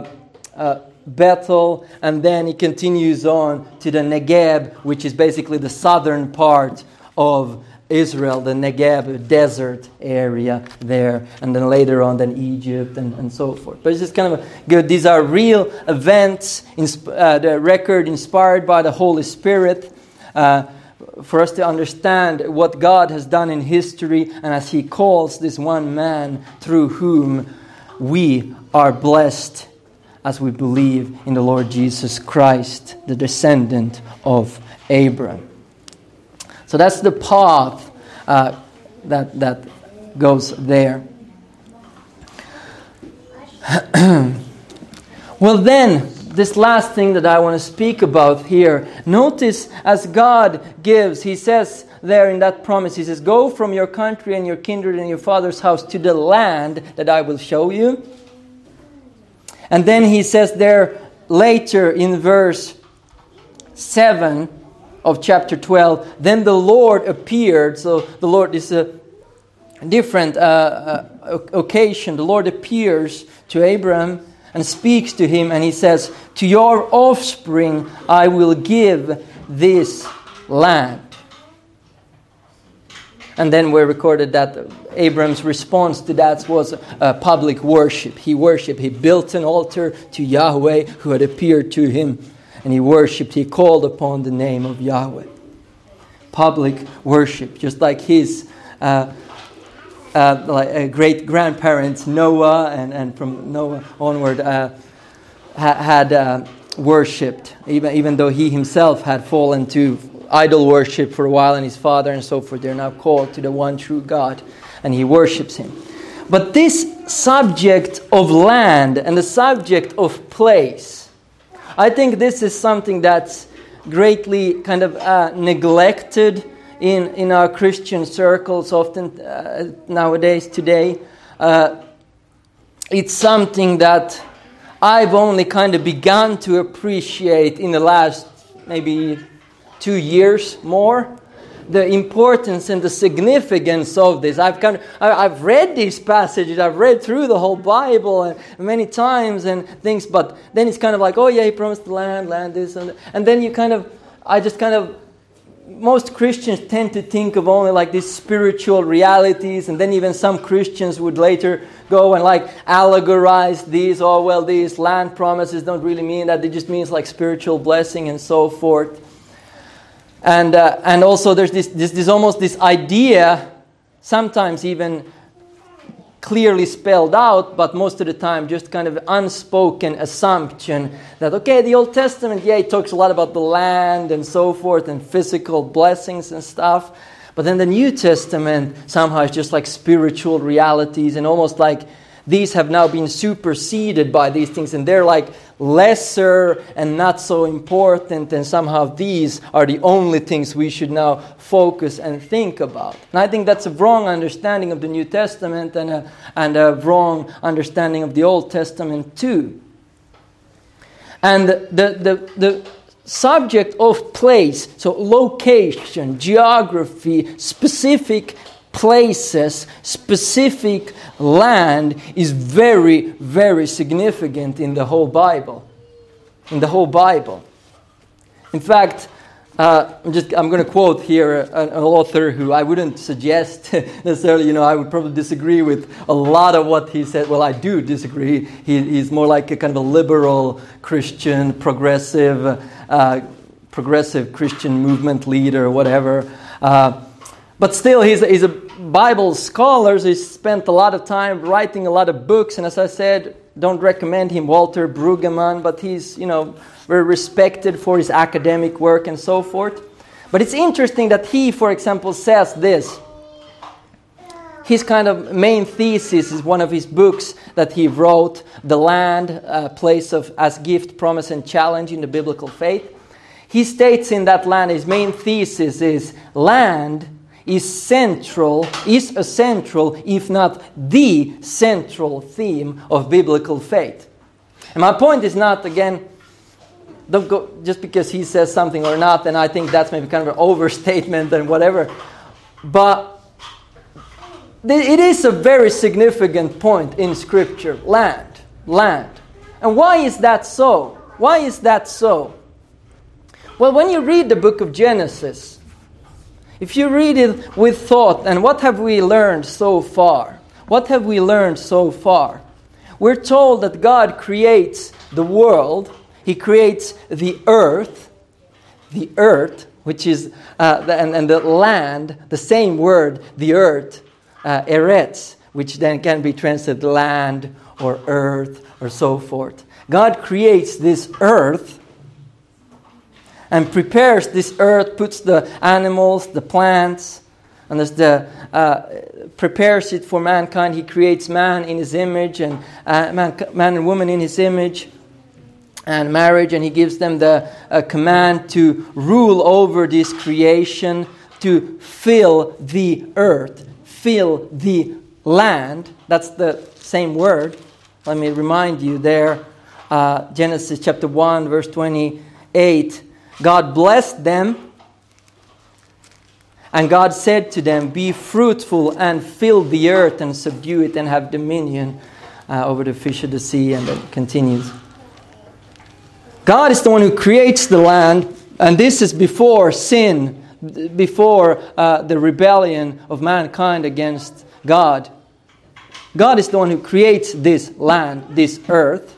Bethel, and then he continues on to the Negeb, which is basically the southern part of Israel, the Negev desert area there, and then later on then Egypt and so forth. But it's just kind of good. These are real events, the record inspired by the Holy Spirit, for us to understand what God has done in history, and as He calls this one man through whom we are blessed as we believe in the Lord Jesus Christ, the descendant of Abraham. So that's the path that goes there. Well then, this last thing that I want to speak about here, notice as God gives, He says there in that promise, He says, "Go from your country and your kindred and your father's house to the land that I will show you." And then He says there later in verse 7 of chapter 12, then the Lord appeared. So the Lord is a different occasion. The Lord appears to Abraham and speaks to him, and He says, "To your offspring I will give this land." And then we're recorded that Abraham's response to that was public worship. He worshipped. He built an altar to Yahweh who had appeared to him. And he worshipped. He called upon the name of Yahweh. Public worship. Just like his great-grandparents Noah and from Noah onward had worshipped. Even though he himself had fallen to idol worship for a while, and his father and so forth, they're now called to the one true God, and he worships Him. But this subject of land and the subject of place, I think this is something that's greatly kind of neglected in our Christian circles often nowadays, today. It's something that I've only kind of begun to appreciate in the last maybe 2 years more, the importance and the significance of this. I've read these passages, I've read through the whole Bible and many times and things, but then it's kind of like, oh yeah, He promised the land this, and then most Christians tend to think of only like these spiritual realities, and then even some Christians would later go and like allegorize these, these land promises don't really mean that, it just means like spiritual blessing and so forth. And also there's this almost this idea, sometimes even clearly spelled out, but most of the time just kind of unspoken assumption that, okay, the Old Testament, it talks a lot about the land and so forth and physical blessings and stuff. But then the New Testament somehow is just like spiritual realities, and almost like these have now been superseded by these things, and they're like lesser and not so important, and somehow these are the only things we should now focus and think about. And I think that's a wrong understanding of the New Testament and a wrong understanding of the Old Testament too. And the subject of place, so location, geography, specific places, specific land is very, very significant in the whole Bible. In fact, I'm going to quote here an author who I wouldn't suggest necessarily, I would probably disagree with a lot of what he said. Well, I do disagree. He's more like a kind of a liberal Christian, progressive Christian movement leader or whatever. But still, he's a Bible scholar. So he's spent a lot of time writing a lot of books. And as I said, don't recommend him, Walter Brueggemann, but he's, very respected for his academic work and so forth. But it's interesting that he, for example, says this. His kind of main thesis is one of his books that he wrote, The Land, Place as Gift, Promise, and Challenge in the Biblical Faith. He states in that land, his main thesis is land is a central, if not the central theme of biblical faith. And my point is not, again, don't go just because he says something or not, and I think that's maybe kind of an overstatement and whatever. But it is a very significant point in Scripture. Land. And why is that so? Well, when you read the book of Genesis, if you read it with thought, and what have we learned so far? What have we learned so far? We're told that God creates the world. He creates the earth, which is, and the land, the same word, the earth, eretz, which then can be translated land or earth or so forth. God creates this earth and prepares this earth, puts the animals, the plants, and prepares it for mankind. He creates man in his image, and man and woman in his image, and marriage, and he gives them the command to rule over this creation, to fill the earth, fill the land. That's the same word. Let me remind you there, Genesis chapter 1, verse 28. God blessed them, and God said to them, "Be fruitful and fill the earth and subdue it and have dominion over the fish of the sea." And it continues. God is the one who creates the land, and this is before sin, before the rebellion of mankind against God. God is the one who creates this land, this earth,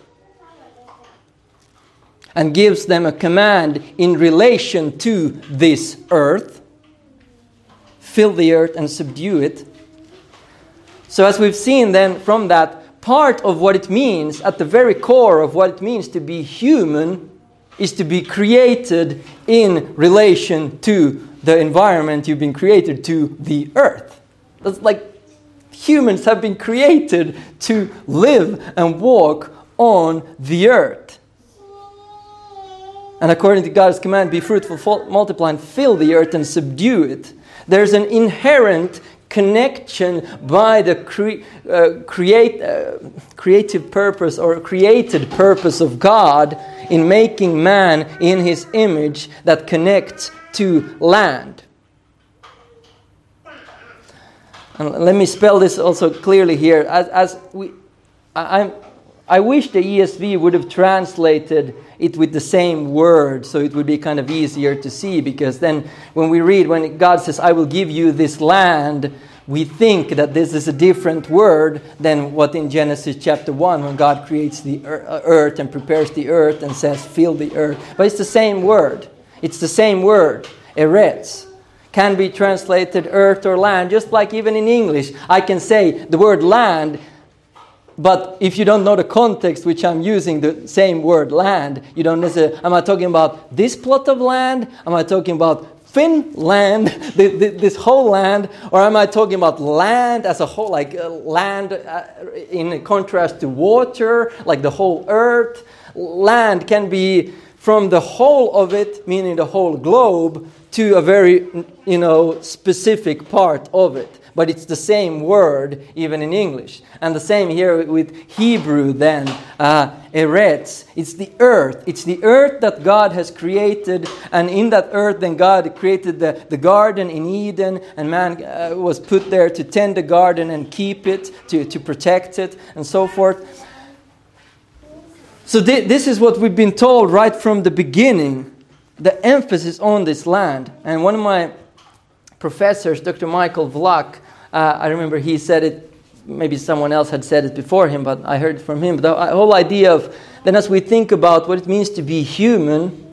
and gives them a command in relation to this earth. Fill the earth and subdue it. So as we've seen then from that, part of what it means, at the very core of what it means to be human, is to be created in relation to the environment you've been created to, the earth. That's like humans have been created to live and walk on the earth. And according to God's command, be fruitful, multiply, and fill the earth and subdue it. There's an inherent connection by the creative purpose or created purpose of God in making man in His image that connects to land. And let me spell this also clearly here. I wish the ESV would have translated it with the same word, so it would be kind of easier to see, because then when God says, "I will give you this land," we think that this is a different word than what in Genesis chapter 1, when God creates the earth and prepares the earth and says, "Fill the earth." But it's the same word. It's the same word, eretz. Can be translated earth or land, just like even in English. I can say the word land, but if you don't know the context which I'm using the same word land, you don't necessarily, am I talking about this plot of land? Am I talking about Finland, this whole land? Or am I talking about land as a whole, like land in contrast to water, like the whole earth? Land can be from the whole of it, meaning the whole globe, to a very, specific part of it. But it's the same word even in English. And the same here with Hebrew then, eretz. It's the earth. It's the earth that God has created. And in that earth then God created the garden in Eden. And man was put there to tend the garden and keep it, to protect it and so forth. So this is what we've been told right from the beginning. The emphasis on this land. And one of my professors, Dr. Michael Vlach, I remember he said it, maybe someone else had said it before him, but I heard it from him. The whole idea of, then as we think about what it means to be human,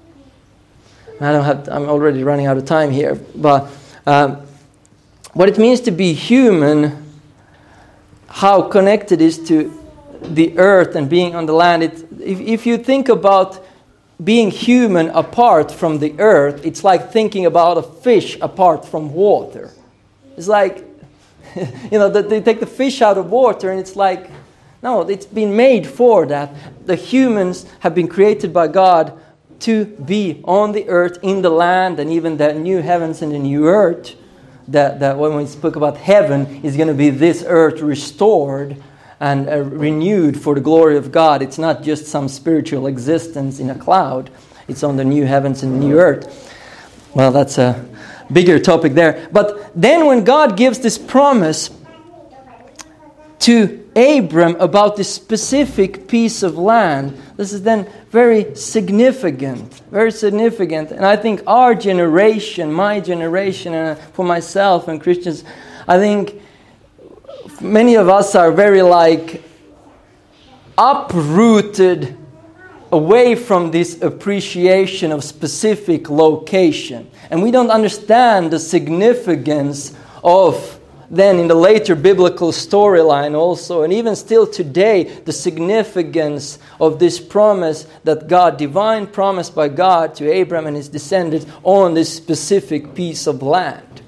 I'm already running out of time here, but what it means to be human, how connected it is to the earth and being on the land. If you think about being human apart from the earth, it's like thinking about a fish apart from water. It's like, they take the fish out of water and it's like, no, it's been made for that. The humans have been created by God to be on the earth, in the land, and even the new heavens and the new earth. That when we spoke about heaven, is going to be this earth restored and renewed for the glory of God. It's not just some spiritual existence in a cloud. It's on the new heavens and the new earth. Well, that's a bigger topic there. But then when God gives this promise to Abram about this specific piece of land, this is then very significant. Very significant. And I think our generation, my generation, and for myself and Christians, I think many of us are very uprooted away from this appreciation of specific location. And we don't understand the significance of, then in the later biblical storyline also, and even still today, the significance of this promise that God, divine promise by God to Abraham and his descendants on this specific piece of land.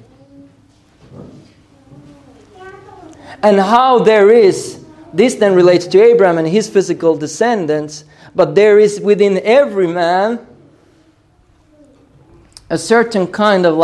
And how there is, this then relates to Abraham and his physical descendants, but there is within every man a certain kind of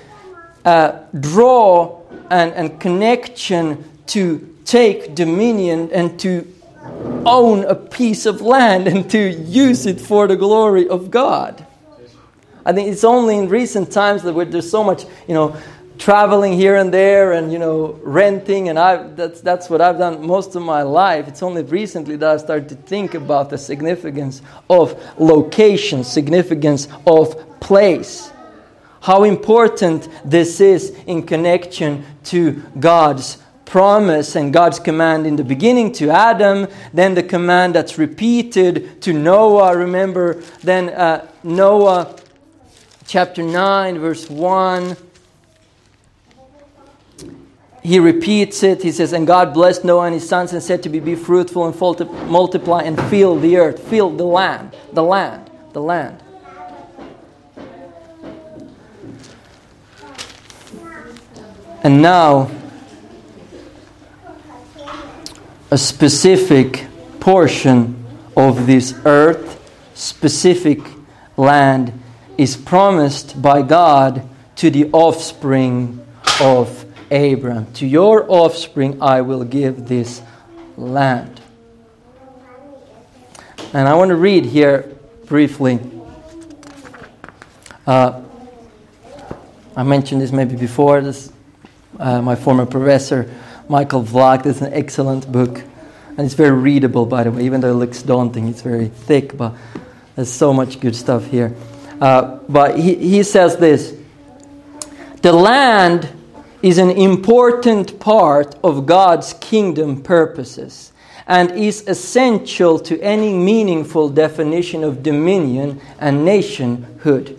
draw and connection to take dominion and to own a piece of land and to use it for the glory of God. I think it's only in recent times that there's so much, traveling here and there and, renting, and that's what I've done most of my life. It's only recently that I started to think about the significance of location, significance of place. How important this is in connection to God's promise and God's command in the beginning to Adam, then the command that's repeated to Noah. Remember, then Noah chapter 9 verse 1. He repeats it. He says, "And God blessed Noah and his sons and said to be fruitful and multiply and fill the earth." Fill the land. The land. The land. And now, a specific portion of this earth, specific land, is promised by God to the offspring of Abraham. To your offspring I will give this land. And I want to read here briefly. I mentioned this maybe before. My former professor, Michael Vlach, this is an excellent book. And it's very readable, by the way, even though it looks daunting. It's very thick, but there's so much good stuff here. But he says this: the land is an important part of God's kingdom purposes and is essential to any meaningful definition of dominion and nationhood.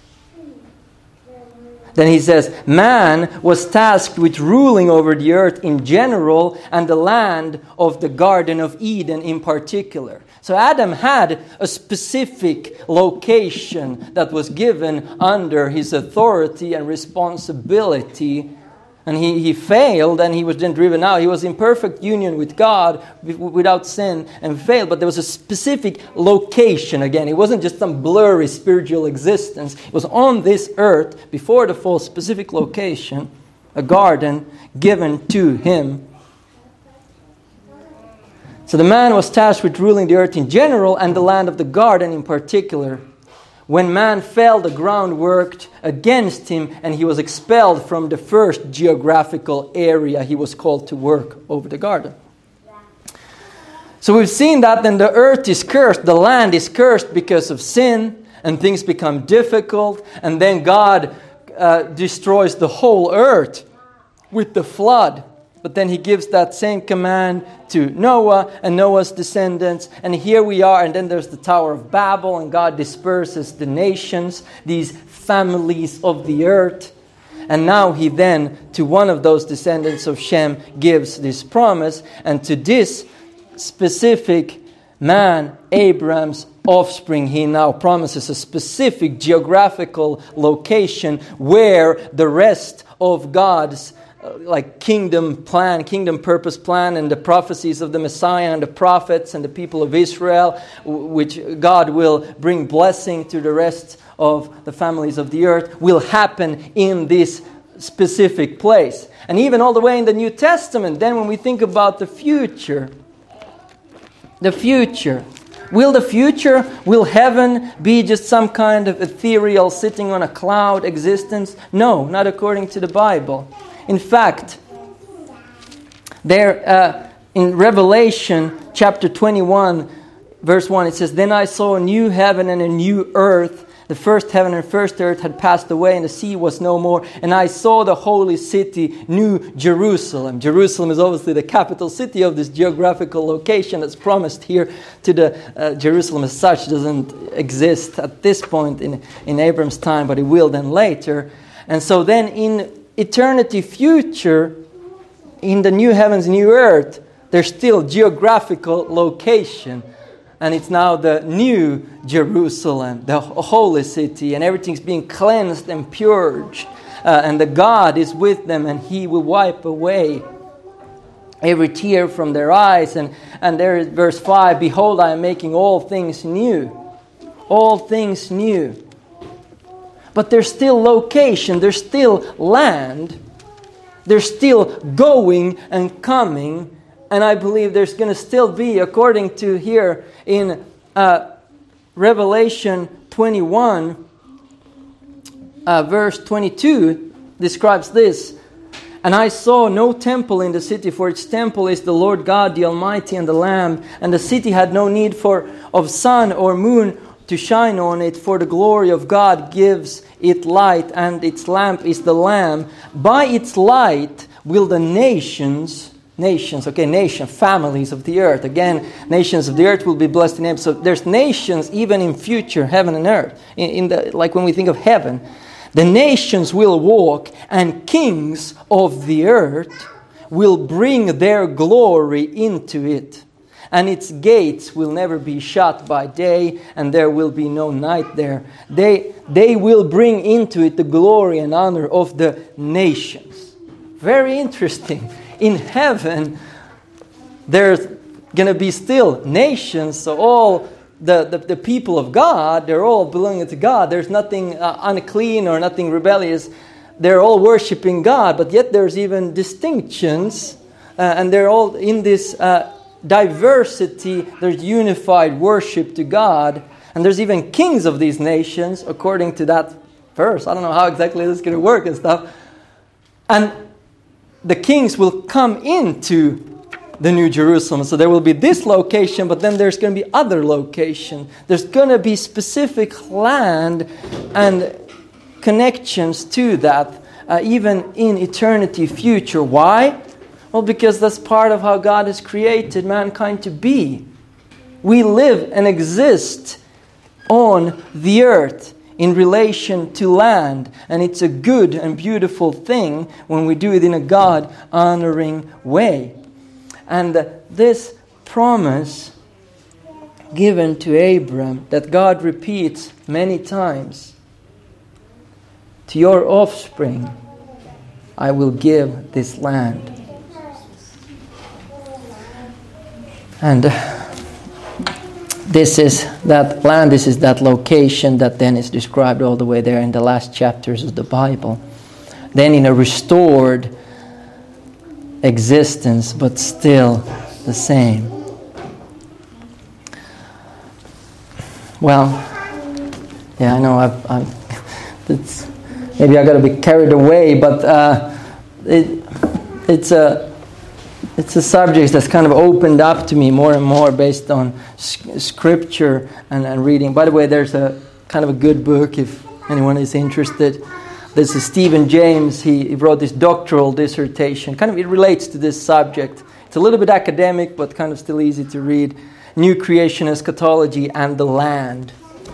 Then he says, man was tasked with ruling over the earth in general and the land of the Garden of Eden in particular. So Adam had a specific location that was given under his authority and responsibility. And he failed and he was then driven out. He was in perfect union with God without sin and failed. But there was a specific location again. It wasn't just some blurry spiritual existence. It was on this earth, before the fall, specific location, a garden given to him. So the man was tasked with ruling the earth in general and the land of the garden in particular. When man fell, the ground worked against him and he was expelled from the first geographical area he was called to work over the garden. So we've seen that then the earth is cursed, the land is cursed because of sin, and things become difficult, and then God destroys the whole earth with the flood. But then he gives that same command to Noah and Noah's descendants. And here we are. And then there's the Tower of Babel. And God disperses the nations, these families of the earth. And now he then, to one of those descendants of Shem, gives this promise. And to this specific man, Abraham's offspring, he now promises a specific geographical location where the rest of God's kingdom plan, kingdom purpose plan, and the prophecies of the Messiah and the prophets and the people of Israel, which God will bring blessing to the rest of the families of the earth, will happen in this specific place. And even all the way in the New Testament, then when we think about the future, will heaven be just some kind of ethereal, sitting on a cloud existence? No, not according to the Bible. In fact, there In Revelation chapter 21, verse 1, it says, "Then I saw a new heaven and a new earth. The first heaven and first earth had passed away, and the sea was no more. And I saw the holy city, New Jerusalem." Jerusalem is obviously the capital city of this geographical location that's promised here to the Jerusalem as such. Doesn't exist at this point in Abram's time, but it will then later. And so then in eternity future, in the new heavens, new earth, there's still geographical location. And it's now the new Jerusalem, the holy city, and everything's being cleansed and purged. And the God is with them, and He will wipe away every tear from their eyes. And there is verse 5, "Behold, I am making all things new." All things new. But there's still location, there's still land. There's still going and coming. And I believe there's going to still be, according to here in Revelation 21, verse 22, describes this. "And I saw no temple in the city, for its temple is the Lord God, the Almighty, and the Lamb. And the city had no need of sun or moon to shine on it, for the glory of God gives it light, and its lamp is the Lamb. By its light will the nations, families of the earth." Again, nations of the earth will be blessed in Him. So there's nations even in future, heaven and earth. Like when we think of heaven, the nations will walk, and kings of the earth will bring their glory into it. And its gates will never be shut by day, and there will be no night there. They will bring into it the glory and honor of the nations. Very interesting. In heaven, there's going to be still nations, so all the people of God, they're all belonging to God. There's nothing unclean or nothing rebellious. They're all worshiping God, but yet there's even distinctions, and they're all in this diversity. There's unified worship to God, and there's even kings of these nations, according to that verse. I don't know how exactly this is going to work and stuff. And the kings will come into the New Jerusalem. So there will be this location, but then there's going to be other location. There's going to be specific land and connections to that, even in eternity future. Why? Well, because that's part of how God has created mankind to be. We live and exist on the earth in relation to land, and it's a good and beautiful thing when we do it in a God-honoring way. And this promise given to Abram that God repeats many times, "To your offspring I will give this land." And this is that land, this is that location that then is described all the way there in the last chapters of the Bible. Then in a restored existence, but still the same. Well, yeah, I know maybe I got to be carried away, but it's a subject that's kind of opened up to me more and more based on scripture and reading. By the way, there's a kind of a good book if anyone is interested. This is Stephen James. He wrote this doctoral dissertation. Kind of it relates to this subject. It's a little bit academic, but kind of still easy to read. New Creation Eschatology and the Land.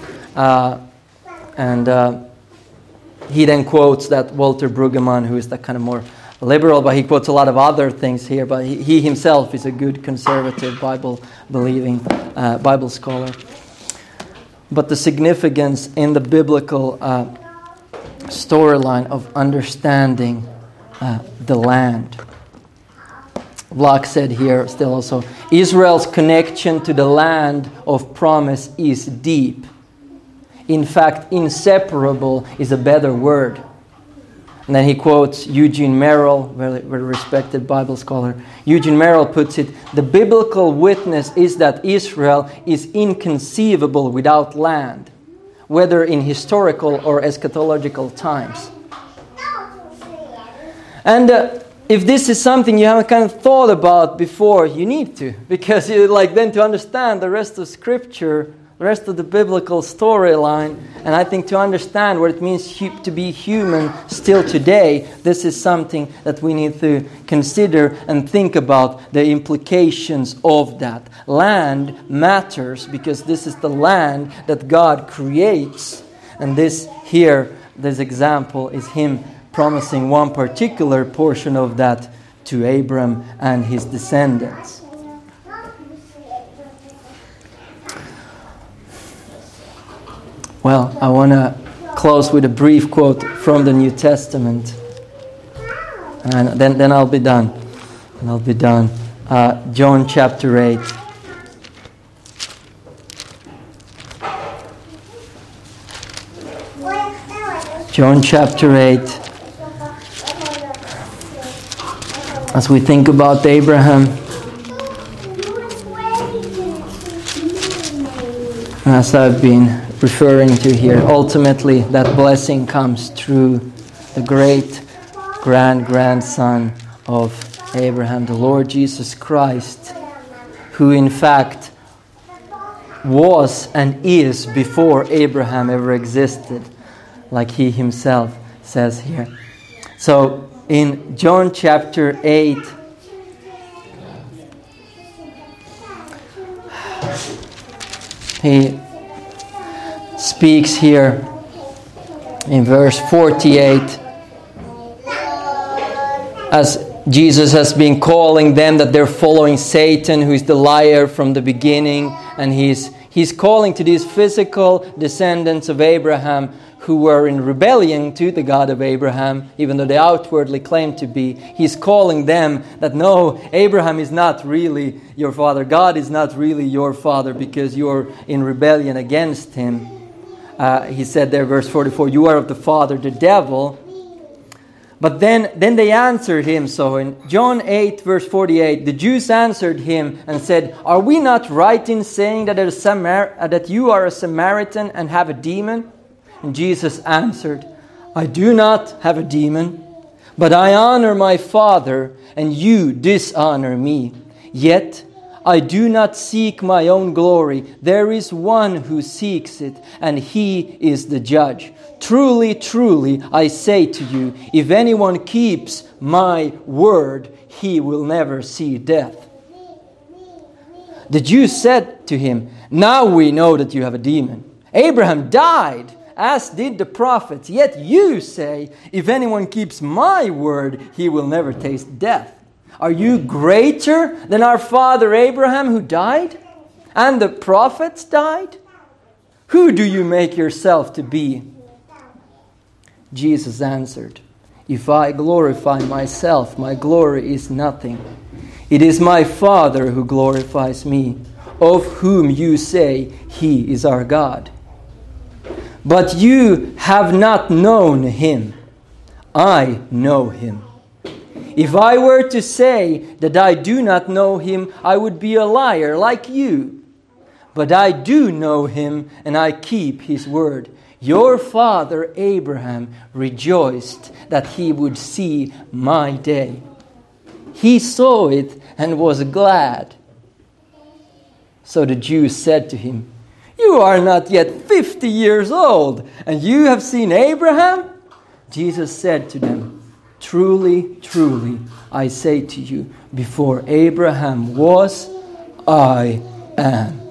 He then quotes that Walter Brueggemann, who is that kind of more liberal, but he quotes a lot of other things here. But he himself is a good conservative Bible-believing Bible scholar. But the significance in the biblical storyline of understanding the land. Locke said here still also, Israel's connection to the land of promise is deep. In fact, inseparable is a better word. And then he quotes Eugene Merrill, very, very respected Bible scholar. Eugene Merrill puts it, the biblical witness is that Israel is inconceivable without land, whether in historical or eschatological times. And if this is something you haven't kind of thought about before, you need to. Because then to understand the rest of Scripture, the rest of the biblical storyline, and I think to understand what it means to be human still today, this is something that we need to consider and think about the implications of that. Land matters because this is the land that God creates. And this example is Him promising one particular portion of that to Abram and his descendants. Well, I want to close with a brief quote from the New Testament. And then I'll be done. John chapter 8. John chapter 8. As we think about Abraham, as I've been referring to here, ultimately that blessing comes through the great grandson of Abraham, the Lord Jesus Christ, who in fact was and is before Abraham ever existed, like he himself says here. So in John chapter 8, he speaks here in verse 48, as Jesus has been calling them that they're following Satan, who is the liar from the beginning, and he's calling to these physical descendants of Abraham who were in rebellion to the God of Abraham, even though they outwardly claim to be. He's calling them that no, Abraham is not really your father. God is not really your father because you're in rebellion against him. He said there, verse 44, you are of the father, the devil. But then they answered him. So in John 8, verse 48, the Jews answered him and said, are we not right in saying that you are a Samaritan and have a demon? And Jesus answered, I do not have a demon, but I honor my Father, and you dishonor me. Yet I do not seek my own glory. There is one who seeks it, and he is the judge. Truly, truly, I say to you, if anyone keeps my word, he will never see death. The Jews said to him, now we know that you have a demon. Abraham died, as did the prophets. Yet you say, if anyone keeps my word, he will never taste death. Are you greater than our father Abraham, who died? And the prophets died? Who do you make yourself to be? Jesus answered, if I glorify myself, my glory is nothing. It is my Father who glorifies me, of whom you say he is our God. But you have not known him. I know him. If I were to say that I do not know him, I would be a liar like you. But I do know him, and I keep his word. Your father Abraham rejoiced that he would see my day. He saw it and was glad. So the Jews said to him, you are not yet 50 years old, and you have seen Abraham? Jesus said to them, truly, truly, I say to you, before Abraham was, I am.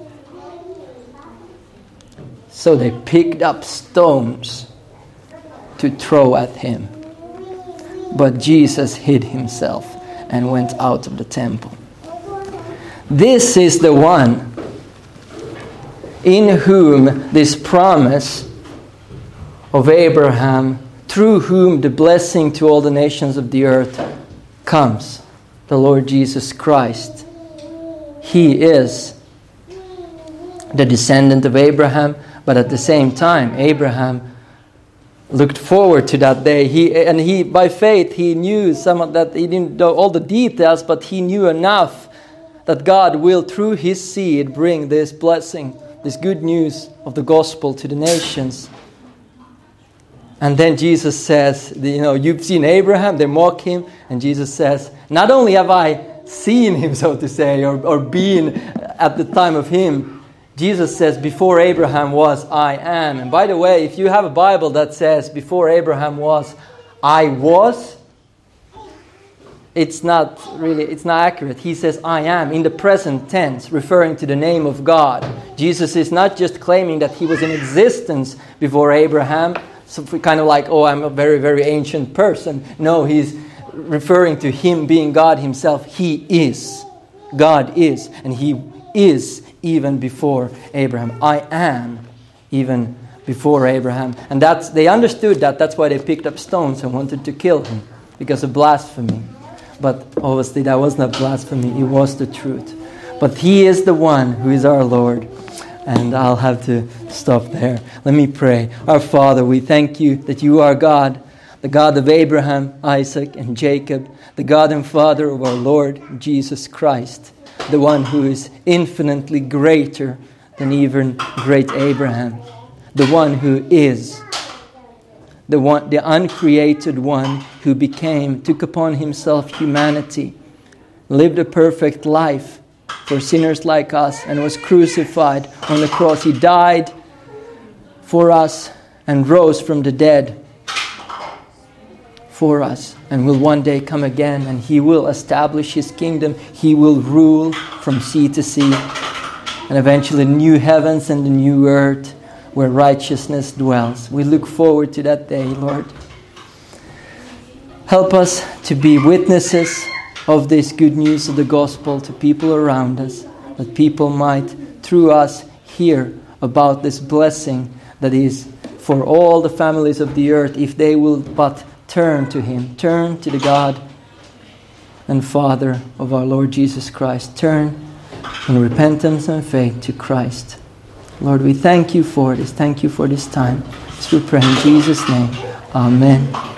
So they picked up stones to throw at him. But Jesus hid himself and went out of the temple. This is the one in whom this promise of Abraham, through whom the blessing to all the nations of the earth comes, the Lord Jesus Christ. He is the descendant of Abraham, but at the same time, Abraham looked forward to that day. He by faith, he knew some of that. He didn't know all the details, but he knew enough that God will, through his seed, bring this blessing, this good news of the gospel to the nations. And then Jesus says, you've seen Abraham, they mock him, and Jesus says, not only have I seen him, so to say, or been at the time of him, Jesus says, before Abraham was, I am. And by the way, if you have a Bible that says, before Abraham was, I was, it's not accurate. He says, I am, in the present tense, referring to the name of God. Jesus is not just claiming that he was in existence before Abraham, so kind of like, I'm a very, very ancient person. No, he's referring to him being God himself. He is. God is. And he is even before Abraham. I am even before Abraham. And they understood that. That's why they picked up stones and wanted to kill him, because of blasphemy. But obviously that was not blasphemy. It was the truth. But he is the one who is our Lord. And I'll have to stop there. Let me pray. Our Father, we thank you that you are God, the God of Abraham, Isaac, and Jacob, the God and Father of our Lord Jesus Christ, the one who is infinitely greater than even great Abraham, the one who is, the uncreated one who took upon himself humanity, lived a perfect life for sinners like us, and was crucified on the cross. He died for us and rose from the dead for us, and will one day come again, and he will establish his kingdom. He will rule from sea to sea, and eventually new heavens and the new earth where righteousness dwells. We look forward to that day, Lord. Help us to be witnesses of this good news of the gospel to people around us, that people might, through us, hear about this blessing that is for all the families of the earth, if they will but turn to him, turn to the God and Father of our Lord Jesus Christ, turn in repentance and faith to Christ. Lord, we thank you for this. Thank you for this time. As we pray in Jesus' name. Amen.